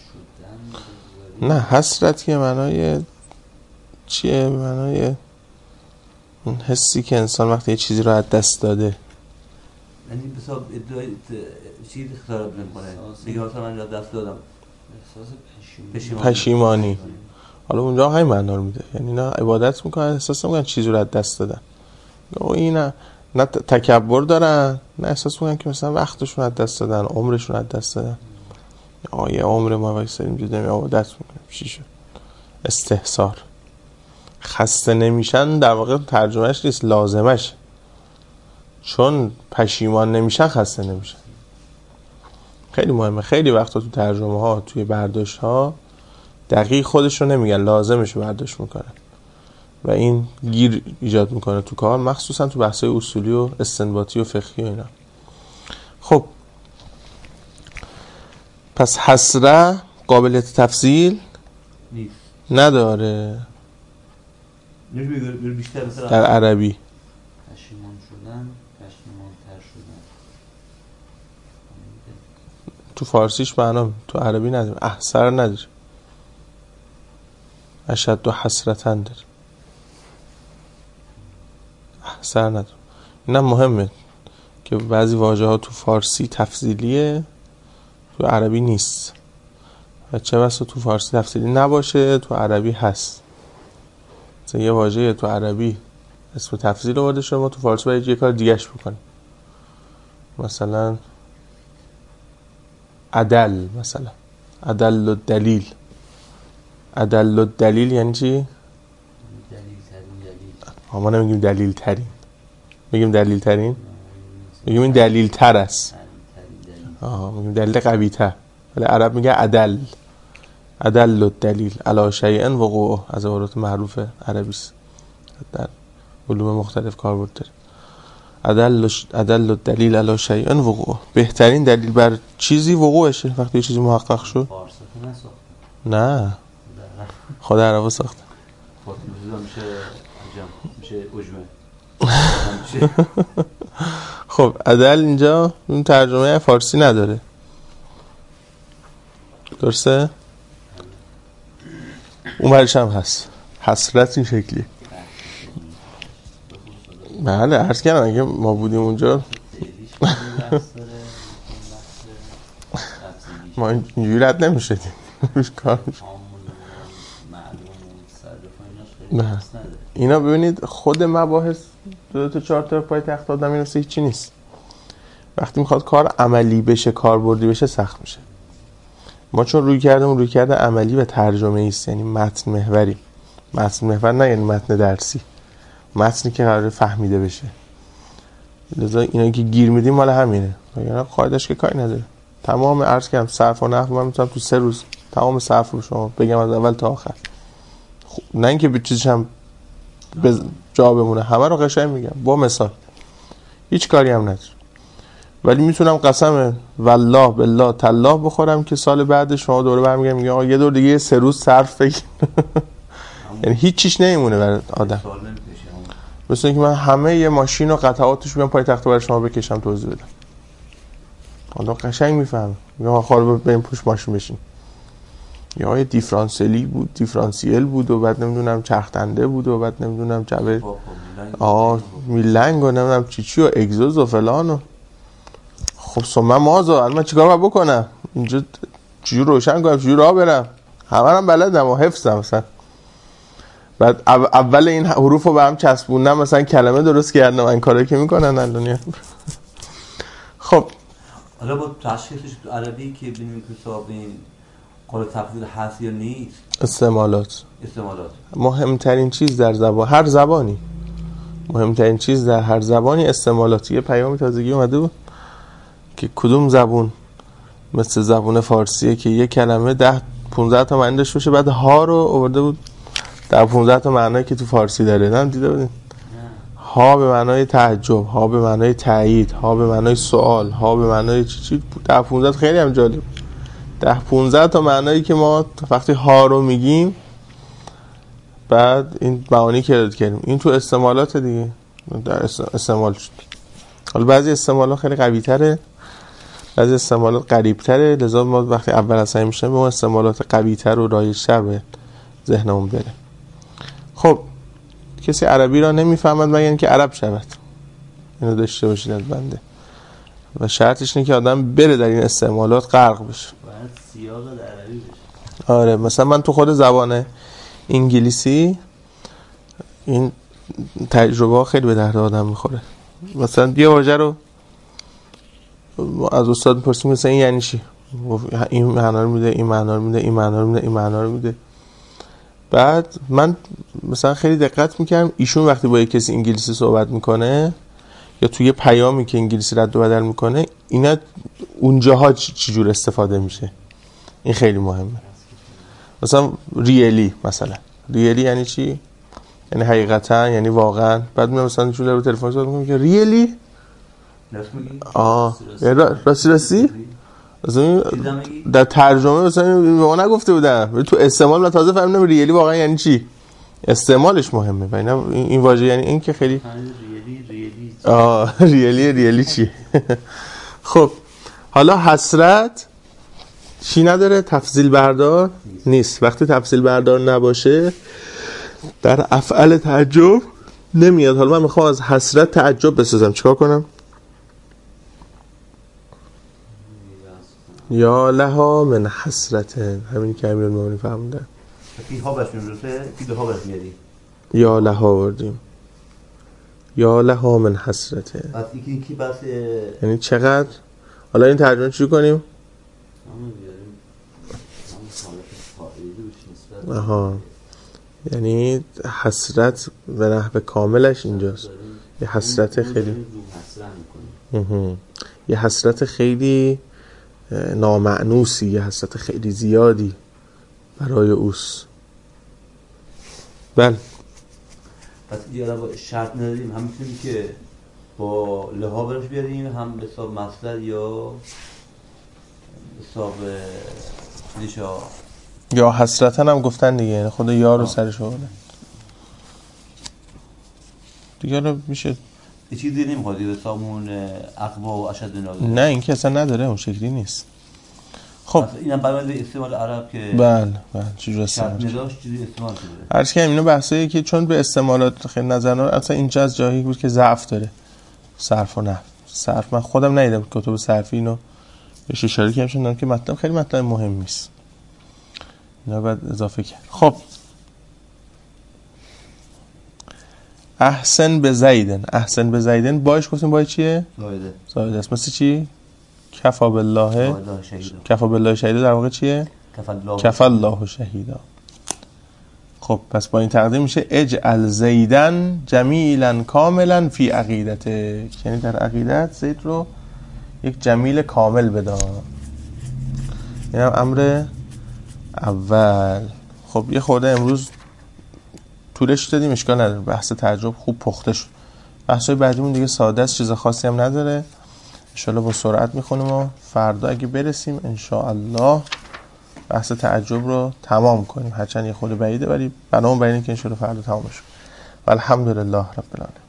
S2: نه حسرت که معنای چیه؟ معنای اون حسی که انسان وقتی یه چیزی رو از دست داده،
S3: یعنی بساب ادعای چیزی خراب نمی‌کنه. دیگه مثلا من دست دادم
S4: احساس
S2: پشیمانی. حالا اونجا همین معنا رو میده، یعنی نه عبادت میکنن احساس نمیکنن چیزی رو از دست دادن. او اینا نه تکبر دارن، نه احساس میکنن که مثلا وقتشون از دست دادن، عمرشون از دست دادن. یه عمر ما وایساریم دیدیم عبادت میکنیم. چی شد؟ استحسار. خسته نمیشن در واقع ترجمهش نیست، لازمش، چون پشیمان نمیشن خسته نمیشن. خیلی مهمه. خیلی وقتا تو ترجمه ها، توی برداشت ها دقیق خودش رو نمیگن، لازمش رو برداشت میکنن و این گیر ایجاد میکنه تو کار، مخصوصا تو بحث‌های اصولی و استنباطی و فقهی و اینا. خب پس حسره قابلیت تفصیل
S3: نیست،
S2: نداره
S3: بیشتر مثلا
S2: در عربی.
S4: پشیمان شدن، پشیمان‌تر شدن.
S2: تو فارسیش معنا، تو عربی نداره. احسر نداره، اشد و حسرتن داره، احسر نداره. اینم مهمه که بعضی واژه ها تو فارسی تفضیلیه، تو عربی نیست. و چه بسا تو فارسی تفضیلی نباشه، تو عربی هست. مثلا یه واژه تو عربی اسم تفضیل آورده شده، ما تو فارسی باید یه کار دیگهش بکنیم. مثلا عدل، مثلا عدل الدلیل. عدل الدلیل یعنی چی؟
S4: دلیل ترین دلیل.
S2: ما نمیگیم دلیل ترین، میگیم دلیل ترین، میگیم این دلیل تر است. میگیم دلیل قوی تر. ولی عرب میگه عدل، عدل الدلیل علی شیء وقوع، از عبارات معروف عربی است، در علوم مختلف کاربرد داره. عدل الدلیل علی شیء وقوع، بهترین دلیل بر چیزی وقوعشه، وقتی یه چیزی محقق شد.
S4: فارسه نساخته،
S2: نه خدا عربا ساخته.
S3: میشه اجمه.
S2: خب عدل اینجا اون ترجمه فارسی نداره، درسته؟ اون برش هم هست. حسرت این شکلی. بله عرض کردم اگه ما بودیم اونجا ما اینجوری رد نمیشدیم. اینا ببینید خود مباحث 2 تا 4 تا پای تخت آدم این هیچ چی نیست. وقتی میخواد کار عملی بشه، کاربردی بشه، سخت میشه. ما چون روی کرده عملی و ترجمه ایست، یعنی متن محوری. متن محور نه یعنی متن درسی، متنی که قراره فهمیده بشه. لذا اینا که گیر میدیم مال همینه، یعنی قاعدش که کاری نداره. تمام عرض کردم صرف و نحو من میتونم تو 3 روز تمام صرف رو شما بگم از اول تا آخر. نه اینکه به چیزش هم جا بمونه، همه رو قشنگ میگم با مثال، هیچ کاری هم نداره. ولی میتونم قسم والله بالله تالله بخورم که سال بعد شما دوره برمیگردم میگم آقا یه دور دیگه 3 روز صرف بگیر. یعنی هیچ چیز نمیمونه برای آدم. مثل اینکه من همه یه ماشین و قطعاتش بیام پای تخت برای شما بکشم توضیح بدم، آدم قشنگ میفهمه. میگم آقا رو بریم پشت ماشین بشین. یا یه دیفرانسیل بود و بعد نمیدونم چرخنده بود و بعد نمیدونم جبه میلنگ و نمیدونم چی و اگزوز و فلان و خب ثم مازا من چیکار باید بکنم اینجا؟ چجور روشن کنم، چجور راه برم؟ همه هم بلدم و حفظم. مثلا بعد اول این حروف رو به هم چسبوندم، مثلا کلمه درست کردم. این کارایی که میکنن الان. خب
S3: حالا با تشخیصش تو عربی که ببینیم که حساب این قول تفضیل هست یا نیست.
S2: استعمالات مهمترین چیز در زبان، هر زبانی مهمترین چیز در هر زبانی استعمالات. یه پیامی تازگی اومده بود که کدوم زبون مثل زبون فارسیه که یه کلمه 10-15 تا معنی داشته باشه، بعد ها رو آورده بود در 15 تا معنایی که تو فارسی داره. دیده بودین ها به معنای تعجب، ها به معنای تایید، ها به معنای سوال، ها به معنای چی 10-15 خیلی هم جالب. 10-15 تا معنایی که ما وقتی ها رو میگیم بعد این معانی که یاد کردیم این تو استعمالات دیگه در استعمال شد. حالا بعضی استعمالات خیلی قوی تره، بعضی استعمالات قریب تره، لذا ما وقتی اول اصلا میشنیم به اون استعمالات قوی تر و رایج‌تر به ذهنمون بره. خب کسی عربی را نمیفهمد مگر اینکه عرب شود. اینو داشته باشید از بنده و شرطش اینه که آدم بره در این استعمالات غرق بشه.
S4: باید سیاق عربی بشه.
S2: آره مثلا من تو خود زبان انگلیسی این تجربه خیلی به درد آدم میخوره. مثلا یه واژه رو از استاد میپرسیم مثلا این یعنی چی؟ این معنا رو میده، این معنا رو میده، این معنا رو میده، این معنا رو میده. بعد من مثلا خیلی دقت میکردم ایشون وقتی با یک کسی انگلیسی صحبت میکنه یا توی یه پیامی که انگلیسی رد و بدل میکنه اینا اونجاها چجور استفاده میشه. این خیلی مهمه. مثلا ریلی، مثلا ریلی یعنی چی؟ یعنی حقیقتا، یعنی واقعا. بعد من مثلا چون رو تلفن صحبت میکنم که ریلی راستی در ترجمه مثلا به ما نگفته بودم، تو استعمال من تازه فهمیدم ریلی واقعا یعنی چی. استعمالش مهمه. و این واژه یعنی این که خیلی ریلی چی. خب حالا حسرت چی نداره؟ تفضیل بردار نیست. وقتی تفضیل بردار نباشه در افعال تعجب نمیاد. حالا من میخوام از حسرت تعجب بسازم، چیکار کنم؟ یا لها من حسرت، همین که امیرالمومنین فهمیدن.
S3: ها بس میرسه کی ها بس میاری
S2: یا لها وردیم، یا لها من حسرت.
S3: بعد کی بس
S2: یعنی چقدر. حالا این ترجمه چی کنیم؟ آها، یعنی حسرت به نحو کاملش اینجاست. یه حسرت خیلی یه حسرت خیلی نامعنوسی، یه حسرت خیلی زیادی برای اوست. بله.
S3: پس دیگه با شرط نداریم، هم میتونیم که با لها برش بیاریم، هم به حساب مصدر یا حساب لیشا
S2: یا حسرتن هم گفتن دیگه، یعنی خود یا رو سرش آوردن دیگه. رو میشه
S3: یه چیزی نمیخوادی به حسابمون اقوا و اشد ناده؟
S2: نه این که اصلا نداره، اون شکلی نیست. خب
S3: اینم برای استعمال عرب که
S2: بله چجوری استعمال
S3: نداشت چیزی استعمال شده.
S2: هرچی که اینو بحثایی که چون به استعمالات خیلی نظر اصلا اینجا از جایی بود که ضعف داره صرف و نحو. صرف من خودم ندیدم کتب صرفی اینو بهش اشاره کردم که مطلب خیلی مطلب مهم نیست، اینا باید اضافه کرد. خب احسن به زیدن، احسن به زیدن باش گفتیم باید چیه؟ زایده است. مثل چی؟ کفا بالله کفا بالله شهیدا در واقع چیه؟ کفا الله شهیدا. خب پس با این تقدیم میشه اجعل زیدن جمیلا کاملا فی عقیدته، یعنی در عقیدت زید رو یک جمیل کامل بدان. این هم امر اول. خب یه خورده امروز طولش دادیم، اشکال نداره، بحث تعجب خوب پخته شد. بحثای بعدیمون دیگه ساده است، چیز خاصی هم نداره. ان شاءالله با سرعت میخونیم و فردا اگه برسیم ان شاءالله بحث تعجب رو تمام کنیم. هرچند یه خورده بعیده ولی برامون بعیده که ان شاءالله فردا تمام بشه. والحمدلله رب العالمین.